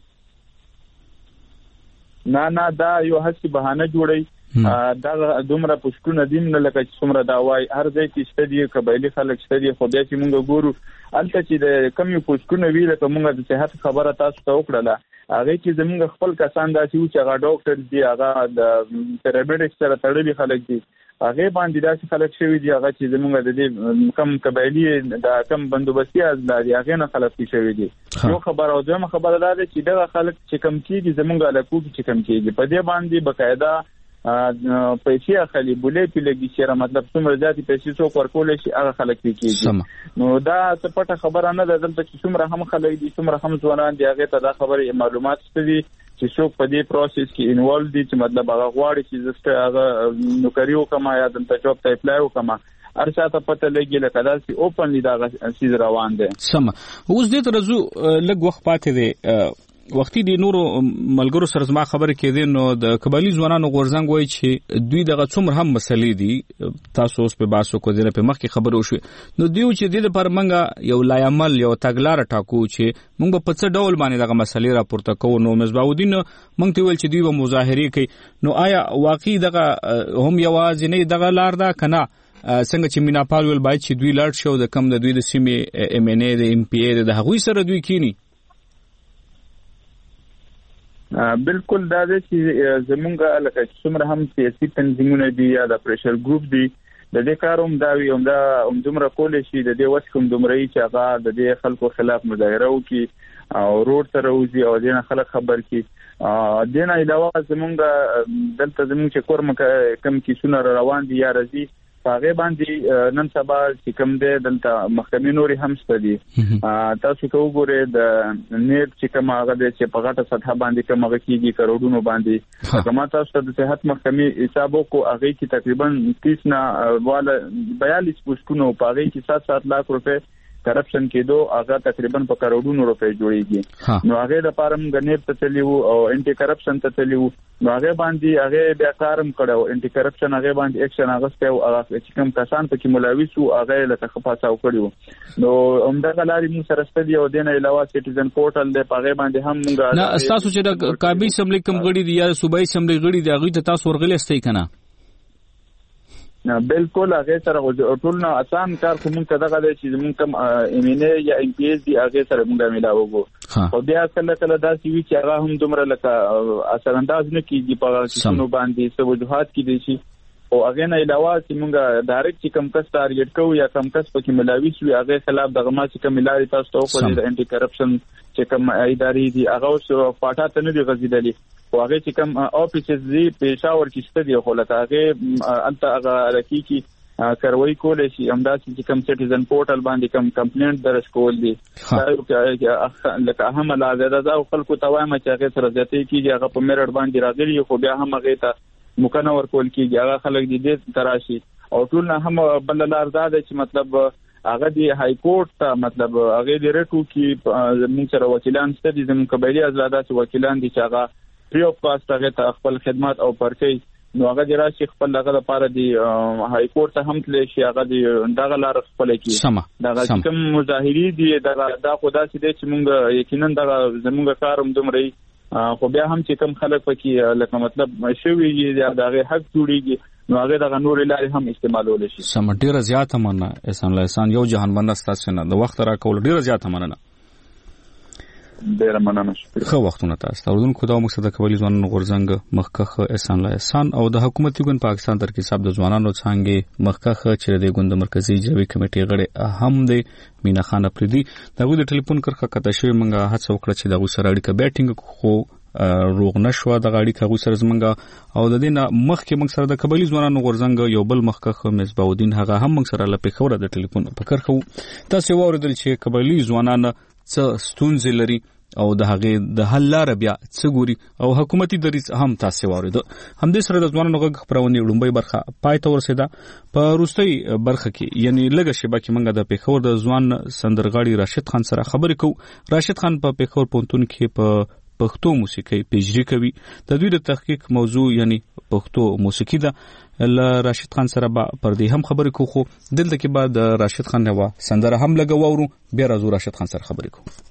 نه نه دا یو هڅه بهانه جوړي دا دومره پښتون دین نه لکه چې څومره دا وای هر ځای کې شته دي قبایلی خلک شته دي خو بیا چې موږ ګورو البته چې د کم یو پښتون ویل ته موږ د صحت خبره تاسو ته وکړه هغه چې زموږ خپل کسان داسي و چې هغه ډاکټر دي هغه د پیرامډیک سره تړلي خلک دي هغه باندې داسې خلک شوی دي هغه چې زموږ د دې کم قبایلی د کم بندوبستي از د هغه نه خلک شوی دي یو خبر او دوه خبره ده چې دغه خلک چې کم کیږي زموږ علاقو چې کم کیږي په دې باندې بقاعده پیسې اخلي بولې په لګي چې مطلب څومره ذاتي پیسې څو ورکول شي هغه خلک کیږي نو دا څه پټه خبره نه ده دلته چې څومره هم خلک دي څومره هم ځوانان دي هغه ته دا خبره معلومات ستدي چې څوک په دې پروسس کې انوالو دي چې مطلب هغه غواړي چې زسته هغه نوکری وکما یا دلته جوب ته اپلای وکما ارشاته پته لګي لکه دا چې اوپنلی دا سیز روان دي سم اوس دې ترزو لګ وخت پاتې دي وختي د نورو ملګرو سره زما خبره کېدې نو د قبایلی ځوانانو غورځنګ وایي چې دوی دغه څومره هم مسلې دي تاسو اوس په باسو کو دینه په مخ کې خبرو شو نو دیو چې د لپاره منګه یو لایمل یو تګلار ټاکو چې موږ په څه ډول باندې دغه مسلې راپورته کوو نو مصباح الدین موږ ته ویل چې دوی به مظاهره کوي نو آیا واقعي دغه هم یوازې نه دغه لار ده کنه څنګه چې مینا پال ویل باید چې دوی لاړ شو د کم د دوی د سیمې ام ان ای د ام پی ای د هغوی سره دوی کینی بالکل دا دی چې زمونږه لکه څومره هم سیاسي تنظیمونه دي یا د پریشر ګروپ دي د دې کاروم دا وي هم دا هم دومره کولای شي د دې وس کوم دومره چې هغه د دې خلکو خلاف مظاهره وکړي او روډ سره وځي او دینه خلک خبر کړي دینه علاوه زمونږه دلته زمونږ چې کورم کم کیسونه روان دي یا راځي هغه باندې نن سبا چې کوم دی دلته محکمې نوري هم ستدي تاسو ته وګورئ د نیټ چې کوم هغه د چې په غټه سطح باندې کوم هغه کیږي کروڑونو باندې کومه تاسو ته د صحت محکمې حسابو کو هغه کې تقریبا تیس نه والا بیالیس پوسټونو په هغه کې سات سات لک روپے کرپشن کېدو هغه تقریبا په کروڑونو روپے جوړیږي نو هغه د پارم غنیب ته تلیو او انټي کرپشن ته تلیو نو هغه باندې هغه بیا کارم کړو انټي کرپشن هغه باندې اکشن هغه ستو هغه چې کوم کسان په کې ملاوي سو هغه لکه خپاساو کړیو نو همدغه لاري موږ سره ستدي او دینه علاوه سټیزن پورټل د هغه باندې هم موږ نه تاسو چې د کابینه اسمبلی کوم غړي دي یا صوبایي اسمبلی غړي دي هغه ته تاسو ورغلې استئ کنه نه بالکل هغه سره ټول نه آسان کار کوم ته دغه چې موږ کوم ام ان ای یا ام پی ایس دی هغه سره موږ ملاوو او بیا کله کله دا چې چې هغه هم دومره لکه اثر انداز نه کیږي په څونو باندې څه وجوهات کې دي شي او هغه نه علاوه چې موږ ډایرکټ چې کم کس ټارګټ کوو یا کم کس پکې ملاوي شي هغه خلاف دغه ما چې کوم ملاري تاسو ته خو د انټي کرپشن چې کوم ادارې دي هغه اوس پاټا ته نه دي غزیدلي او هغه چې کوم اپیسز دي پېښور کې ست دي خو لکه هغه انت هغه لکی کې کاروي کولای شي همدا چې کوم سټیزن پورټل باندې کوم کمپلینټ درج کول دي لکه اهم لازم ده او خلکو ته وایم چې هغه سره ځته کیږي هغه په میرټ باندې راغلي خو بیا هم هغه ته مکنور کول کیږي هغه خلک دې تراشي او ټول نه هم بل لار ده چې مطلب هغه دی های کورټ ته مطلب هغه دې رټو کې زموږ سره وکیلان ست دي زموږ قبایلی آزادات وکیلان دي چې هغه فری اف کاست هغه ته خپل خدمات او پرچې نو هغه د راشي خپل هغه لپاره دی های کورټ ته هم تللی شي هغه دی دغه لار خپل کې دغه کوم مظاهری دی دغه دا خدا سي دي چې موږ یقینا دغه زموږ کاروم دومره خو بیا هم چې کوم خلک پکې لکه مطلب شوی دی دغه حق جوړیږي نو هغه دغه نور لاري هم استعمالول شي سم ډیره زیاته مننه احسان الله احسان یو جهان باندې تاسو نه د وخت را کول ډیره زیاته مننه ډیره مننه خو وختونه تاسو اردن خو دا مقصد د قبایلی ځوانانو غورځنګ مخکخ احسان الله احسان او د حکومت ګوند پاکستان تر کې صاحب د ځوانانو څنګه مخکخ چې د ګوند مرکزی جوړی کمیټې غړي هم دی مینا خان پردي دغه د ټلیفون کرخه کته شوی منګه هڅه وکړه چې دغه سره اړیکه بیٹینګ خو روغ نشو د غاړي کغه سره زمنګ او د دینه مخ کې موږ سره د قبایلی ځوانانو غورځنګ یو بل مخکخ مصباح الدین هغه هم موږ سره لپاره خوره د ټلیفون په کرخو تاسو ووردل چې قبایلی ځوانان څه ستونزې لري او د هغه د حل لار بیا څه ګوري او حکومتي دریځ هم تاسو وورید هم د سره د ځوانانو غږ خبرونه لومبي برخه پای ته ورسېده په روستي برخه کې یعنی لږه شبکه کې منګه د پیښور د ځوان سندرغاړي راشد خان سره خبرې کو راشد خان په پیښور پونتون کې په پښتو موسیقي پیژري کوي د دوی د تحقیق موضوع یعنی پښتو موسیقي ده ل راشد خان سره پر دې هم خبرې کو خو دلته کې بعد راشد خان نو سندره هم لګاورو بیا راځو راشد خان سره خبرې کو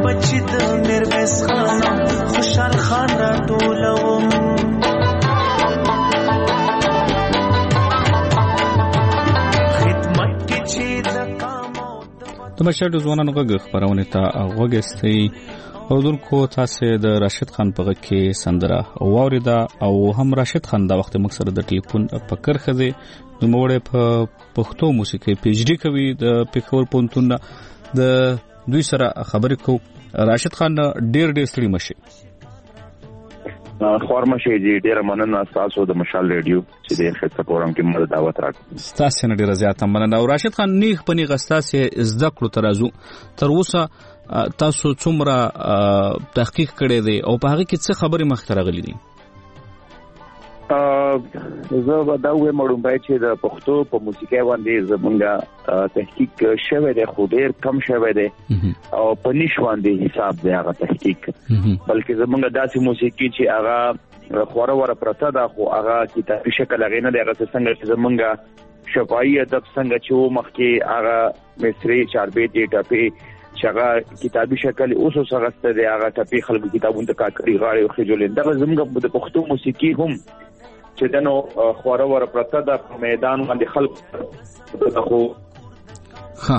بچی د میرویس خان خوشحال خان را ټولوم خدمت کې چې د کامو د مشهد ځوانانو غږ خبرونه ته غوږستئ اوردونکو تاسو د راشد خان په غږ کې سندره واوریدا او هم راشد خان دا وخت مکسر د ټلیفون په کرخه دی نو موږ په پښتو موسیقي پی ایچ ډی کوي د پېښور پونتون د دوی سره خبرې کو راشد خان ډیر ډیر ستړي مشه خورمشه جی ډیر مننه تاسو د مشال ریډیو چې د خصه پروګرام کې مده دعوت راکړه تاسو نه ډیر زیات مننه او راشد خان نیغ پنی غستاسه زده کړو ترازو تر اوسه تاسو څومره تحقیق کړی دی او په هغه کې څه خبرې مخته راغلي دي زه دا وایم مړومبای چې د پښتو په موسیقي باندې زمونږه تحقیق شوی دی خو ډیر کم شوی دی او په نش باندې حساب دی هغه تحقیق بلکې زمونږه داسې موسیقي چې هغه خوره وره پرته ده خو هغه کتابي شکل هغه نه دی هغه څنګه چې زمونږه شفاهي ادب څنګه چې و مخکې هغه مصري چاربیتې ټپې چې هغه کتابي شکل اوس اوس هغه ست دی هغه ټپې خلکو کتابونو ته کاکړي غاړي او خجولې دا زمونږه د پښتو موسیقي هم چې دنو خوره ور پرته د میدان باندې خلک خو ها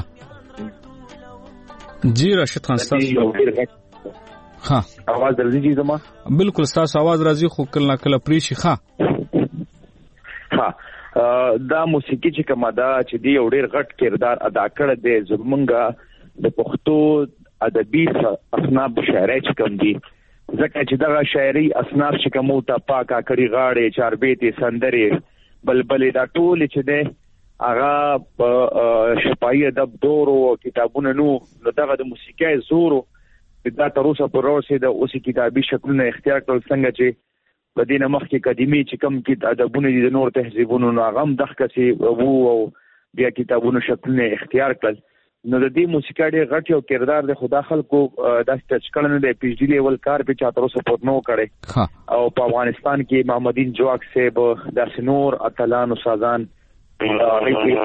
جی راشد خان تاسو ها आवाज درځي زما بالکل تاسو आवाज راځي خو کله کله پریشي ها ها دا موسیقي چې کومه دا چې دی ډېر غټ کردار ادا کړ دی زمونږه د پښتو ادبي اصناف شاعري چې کوم دي ځکه چې دغه شاعري اصناف چې کومه ته پاکا کړي غاړې چاربېتې سندرې بلبلې دا ټول چې ده هغه په شپایي ادب دورو کتابونه نو دغه د موسیقي زورو دا تر اوسه پر اوسه د اوسې کتابي شکلونه اختیار کړل څنګه چې په دینه مخکې قديمي چې کوم کې ادبونه دي د نور تهذیبونو ناغم دغه چې وو او بیا کتابونو شکلونه اختیار کړل نو د دې موسیقي ډېر غټ یو کردار د خدا خلکو د ټچ کړنه د پی ایچ ډی لیول کار په چاترو سپورټ نو کړي او په افغانستان کې محمدین جواک صاحب د سنور اتلان او سازان هغه کې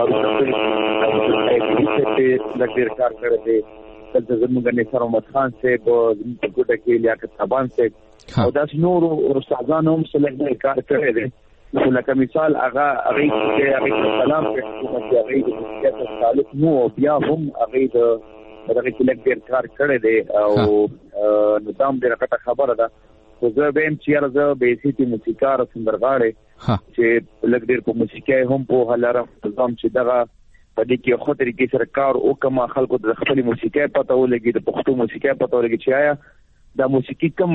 ډېر کار کړی دی د زموږ نه سره محمد خان صاحب په ګوټه کې لیاقت صاحب صاحب او د سنور او سازان هم سره کار کړی دی لکه مثال هغه هغه چې هغه سلام په حکومت هغه د تعلق نو بیا هم هغه د هغه کې لږ ډېر کار کړی دی او نظام ډېر کټه خبره ده خو زه به هم چې راځه به سي موسیقار سندرغاړي چې لږ ډېر په موسیقي هم په هلاره نظام چې دغه په دې کې خو طریقې سره کار او کما خلکو د خپل موسیقي پته ولګي د پښتو موسیقي پته ولګي چې آیا دا موسیقي کوم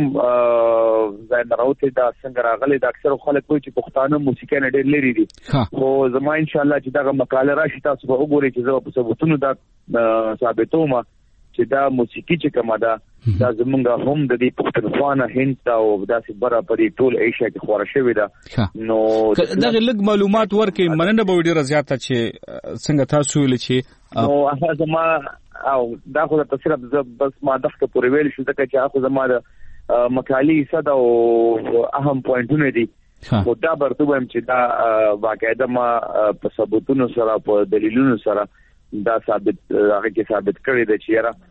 ځای نه راوته دا څنګه راغلي دا اکثر خلک کوی چې پښتانه موسیقي نه ډېر لري دي خو زما ان شاء الله چې دا مقاله راشي تاسو به وګورئ چې زه په ثبوتونو دا ثابتوم چې دا موسیقي چې کومه ده دا زمونږ هم د دې پښتونخوا هند او داسې برا پرې ټول ایشیا کې خورا شوې ده نو دا لږ معلومات ورکې مننه به ډیره زیاته چې څنګه تاسو ویل چې نو هغه زما او دا خو د صرف بس ما دغه پورې ویل شو ځکه چې هغه زما د مقالې صدا او اهم پوینټونه دي خو دا برته وایم چې دا واقعده ما په ثبوتونو سره په دلیلونو سره دا ثابت هغه کې ثابت کړی دی چې یاره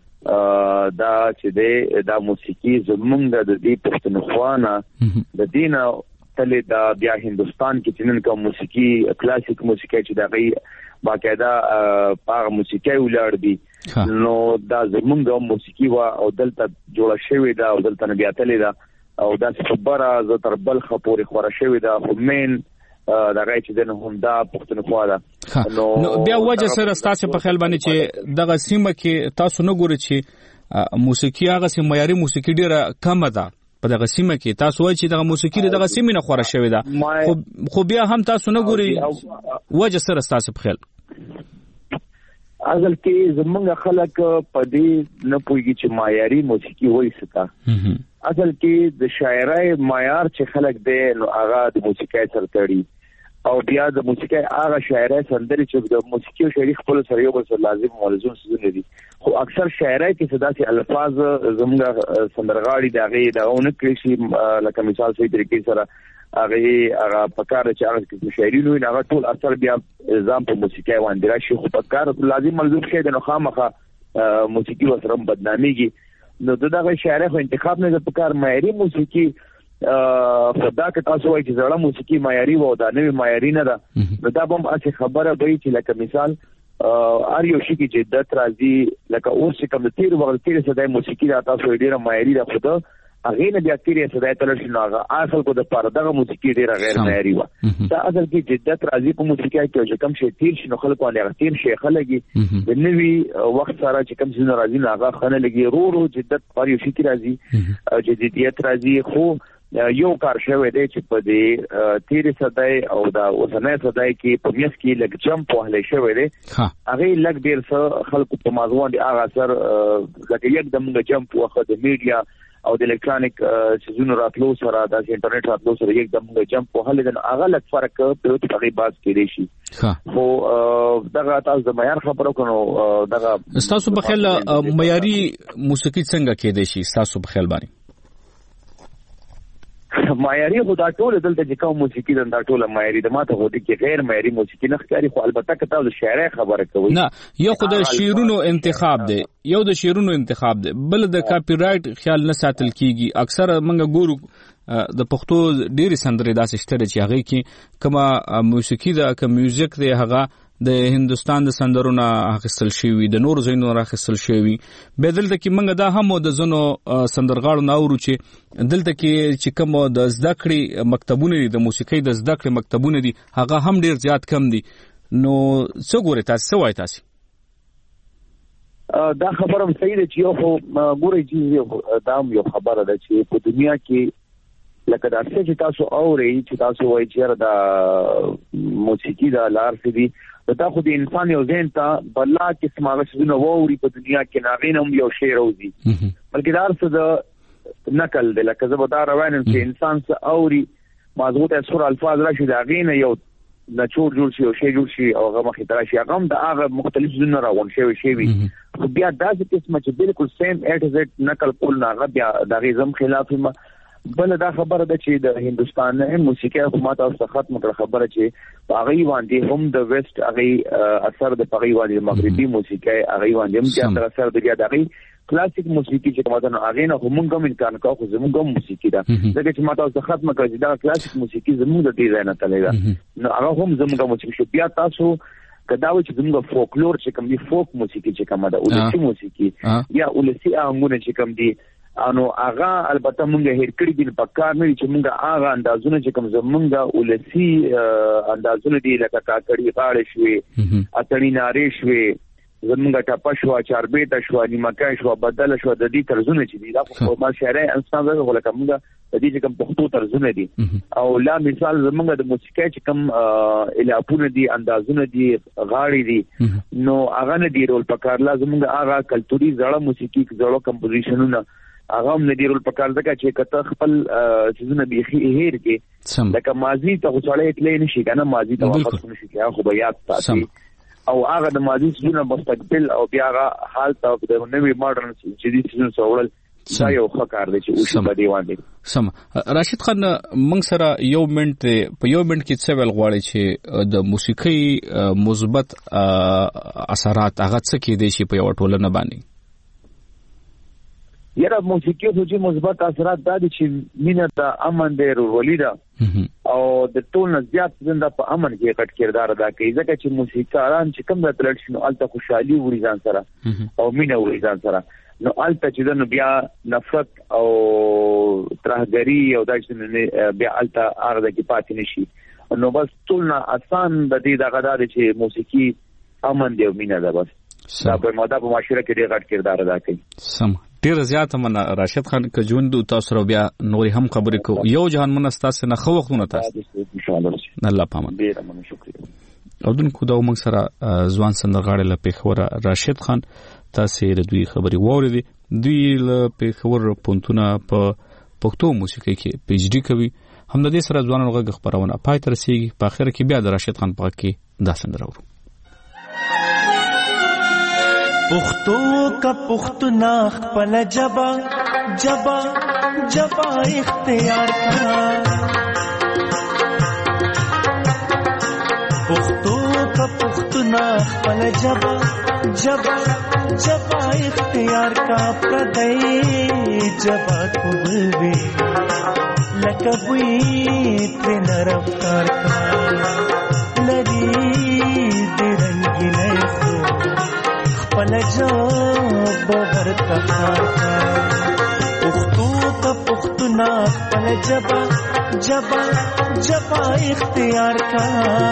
دا چې دا موسیقي زمونږ د دې پښتونخوا نه د دینه تل دا بیا هندستان کې چې نن کوم موسیقي کلاسیک موسیقي چې دا غي باقاعده پاغه موسیقي ولر دي نو دا زمونږ موسیقي وا او دلته جوړه شوې ده او دلته بیا تل دا او دا خبره ز تر بل خپوري خوره شوې ده خو مين دا غي چې دنه هم دا پښتونخوا ده نو بیا وجه سره تاسو په خیال باندې چې دغه سیمه کې تاسو نه ګورئ چې موسیقي هغه سیمه معیاري موسیقي ډیره کم ده په دغه سیمه کې تاسو وایئ چې دغه موسیقي دغه سیمه نه خوره شوې ده خو بیا هم تاسو نه ګورئ وجه سره تاسو په خیال اصل کې زمونږ خلک په دې نه پوهیږي چې معیاري موسیقي وایي ستا اصل کې د شاعرۍ معیار چې خلک دی نو هغه د موسیقۍ سره تړي او بیا د موسیقۍ هغه شاعرۍ سندري چې د موسیقي او شاعري خپل سره یو بل سره لازم ملزوم څه دي خو اکثر شاعرۍ کې صدا سي الفاظ زموږ سندرغاړي دغه داونه کې شي لکه مثال سي طریقې سره هغه هغه پکار چې هغه کې شاعري نو هغه ټول اثر بیا الزام په موسیقۍ باندې راشي خو پکار لازم ملزوم شه د نو خامخه موسیقي وسره بدناميږي نو دغه شاعر خو انتخاب نه د پکار معیاري موسیقي خدا که تاسو وایي چې زړه موسیقي معیاري و دا نوې معیاري نه ده نو دا به هم هسې خبره وي چې لکه مثال هر یو شي کې جدت راځي لکه اوس چې کوم د تېر وخت تېرې صدای موسیقي دا تاسو ډېره معیاري ده خو ده هغې نه بیا تېرې صدای ته لاړ شي نو هغه اصل کو دپاره دغه موسیقي ډېره غیر معیاري وه دا اصل کې جدت راځي په موسیقۍ کې چې کوم شی تېر شي نو خلک باندې هغه تېر شی ښه لګي د نوي وخت سره چې کوم څیزونه راځي نو هغه ښه نه لګي ورو ورو جدت په یو شي کې راځي جدیت راځي خو یو کار شوی دی چې په دې تیرې صدای او دا اوسنۍ صدای کې په میس کې لږ جمپ وهلی شوی دی هغې لږ ډېر څه خلکو په موضوع باندې هغه اثر لکه یک د موږ جمپ وخه د میډیا او د الکترونیک څیزونو راتلو سره داسې انټرنیټ راتلو سره یک د موږ جمپ وهلی دی نو هغه لږ فرق په هغې باز کېدی شي خو دغه تاسو د معیار خبره وکړو نو دغه ستاسو په خیال معیاري موسیقي څنګه کېدی شي ستاسو په خیال باندې معیاري خو دا ټوله دلته چې کوم موسیقي ده دا ټوله معیاري ده ماته خو دې کې غیر معیاري موسیقي نه ښکاري خو البته که تاسو د شاعرۍ خبره کوئ نه یو خو د شعرونو انتخاب دی یو د شعرونو انتخاب دی بل د کاپی رایټ خیال نه ساتل کیږي اکثر موږ ګورو د پښتو ډېرې سندرې داسې شته چې هغې کې کومه موسیقي ده که میوزیک دی هغه د هندوستان د سندرونو اخیستل شوي د نورو ځایونو اخیستل شوي بیا دلته کې موږ دا هم د ځینو سندرغاړو نه اورو چې دلته کې چې کوم د زده کړې مکتبونه دي د موسیقۍ د زده کړې مکتبونه دي هغه هم ډېر زیات کم دي نو څه ګورئ تاسو څه وایئ تاسې دا خبره هم صحیح ده چې یو خو ګورئ چې دا هم یو خبره ده چې په دنیا کې لکه دا څه چې تاسو اورئ چې تاسو وایئ چې یاره دا موسیقي دا لار څه دي دا خو د انسان یو ذهن ته بلا قسمه هغه څیزونه واوري په دنیا کې نو هغې نه هم یو شی راوځي بلکې دا هر څه د نقل دی لکه زه به دا روانم چې انسان څه اوري مازغو ته څومره الفاظ راشي د هغې نه یو نچور جوړ شي یو شی جوړ شي او هغه مخې ته راشي هغه هم د هغه مختلف څیزونه راغونډ شوي شوي خو بیا داسې قسمه چې بالکل سیم اے ټو زیډ نقل کول نه هغه بیا د هغې زم خلاف یم بل دا خبره ده چې د هندوستان موسیقي حکومت او ختم کړ خبره چې هغه باندې هم د ویسټ هغه اثر د هغه باندې مغربي موسیقي هغه باندې هم چې اثر د بیا د کلاسیک موسیقي چې کومه نه هغه نه هم کوم امکان کا خو زموږ هم موسیقي ده ځکه چې ماته د ختم کړ دا کلاسیک موسیقي زموږ د ډیزاین ته لګا نو هغه هم زموږ موسیقي شو بیا تاسو کدا و چې زموږ فولکلور چې کوم دی فوک موسیقي چې کومه ده ولسی موسیقي یا ولسی آهنګونه چې کوم دی انو هغه البته مونږه هیر کړی دي په کار نه چې مونږه هغه اندازونه چې کوم زمونږه ولسی اندازونه دي لکه کاکړی غاړې شوي اتړی نارې شوي زمونږه ټاپه شو چاربېټه شو نیمکه شو بدل شو د دې طرزونه چې دي دا په ما شاعري انسان زغه لکه مونږه د دې چې کوم پښتو طرزونه دي او لا مثال زمونږه د موسیقۍ چې کوم الهاپونه دي اندازونه دي غاړې دي نو هغه نه دی رول پکار لا زمونږه هغه کلتوري زړه موسیقي زړه کمپوزیشنونه هغه هم ندیرول پکار ځکه چې کته خپل چیزونه بیخي هیر کې لکه ماضي ته وڅړې تلې نشي کنه ماضي ته واپس نشي کېږي خو بیا ساتي او هغه د ماضي څخه مستقبل او بیا هغه حال ته د نوې ماډرن جديد څیزونه سوړل دا یو ښه کار دی چې اوس په دی باندې سم راشد خان موږ سره یو منټ په یو منټ کې څه ویل غواړي چې د موسیقۍ مثبت اثرات هغه څه کې دي چې په یو ټولنه باندې یاره موسیقي خو چې مثبت اثرات دا دي چې مینه د امن دی ورولي ده او د ټول نه زیات زنده په امن کې غټ کردار ادا کوي ځکه چې موسیقاران چې کوم د تلل شنو الته خوشحالي وړي ځان سره او مینه وړي ځان سره نو الته چې نو بیا نفرت او ترهګری او دا چې بیا الته هغه د کې پاتې نشي نو بس ټول نه آسان د دې دغه دا چې موسیقي امن دی او مینه ده بس دا په ماده په معاشره کې ډېر غټ کردار ادا کوي سم ډیر زیات من راشد خان ک ژوند تاسو رو بیا نوري هم خبرې کو یو جهان من تاسو نه خو وختونه تاسو ان شاء الله الله پامن ډیر مننه شکریہ او دن کو دا موږ سره ځوان سندرغاړي له پیښور راشد خان تاسو د دوی خبرې ووریدي دوی له پیښور پونتونه په پښتو موسیقي کې پی ایچ ډي کوي هم د دې سره ځوانانو غږ خبرونه پای تر رسیدي په اخر کې بیا د راشد خان په کې دا سندره ورو پختو کا پختنا خپل جبا جبا جبا اختیار کړه پختو کا پختنا خپل جبا जबा जबा इख्तियार का प्रदय जबा कुबुलवी लकबुई ट्रेन रफ्तार का लरी दिरंगी नैसो खपल जो बहर कहार का पुख्तू का पुख्तना खपल जबा जबा जबा इख्तियार का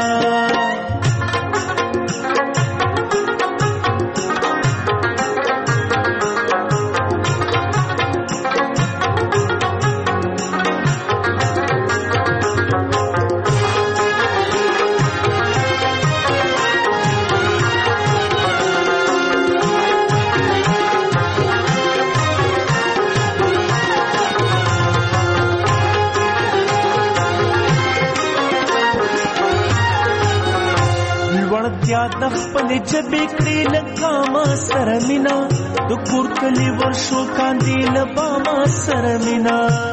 د خپل جبې کړې لکاما سره مینا د کور کلی ورشو کاندې لباما سره مینا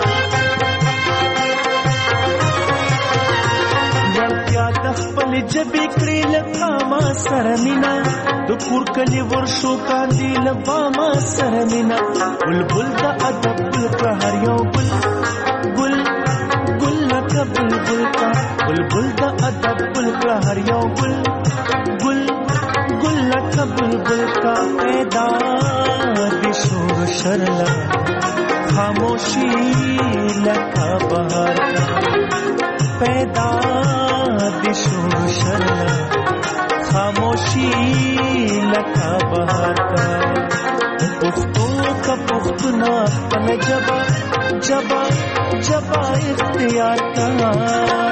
ورتیا د خپل جبې کړې لکاما سره مینا د کور کلی ورشو کاندې لباما سره مینا بلبل د ادب کړه هر یو ګل ګل ګل لکه بلبل کا بلبل د ادب کړه هر یو ګل गुल गुल लका बुलबुल का पैदा दिशोर शरला खामोशी लका बहार का पैदा दिशोर शरला खामोशी लका बहार का पुख्तो का पुख्तना पन जबा जबा जबा इख्तियार का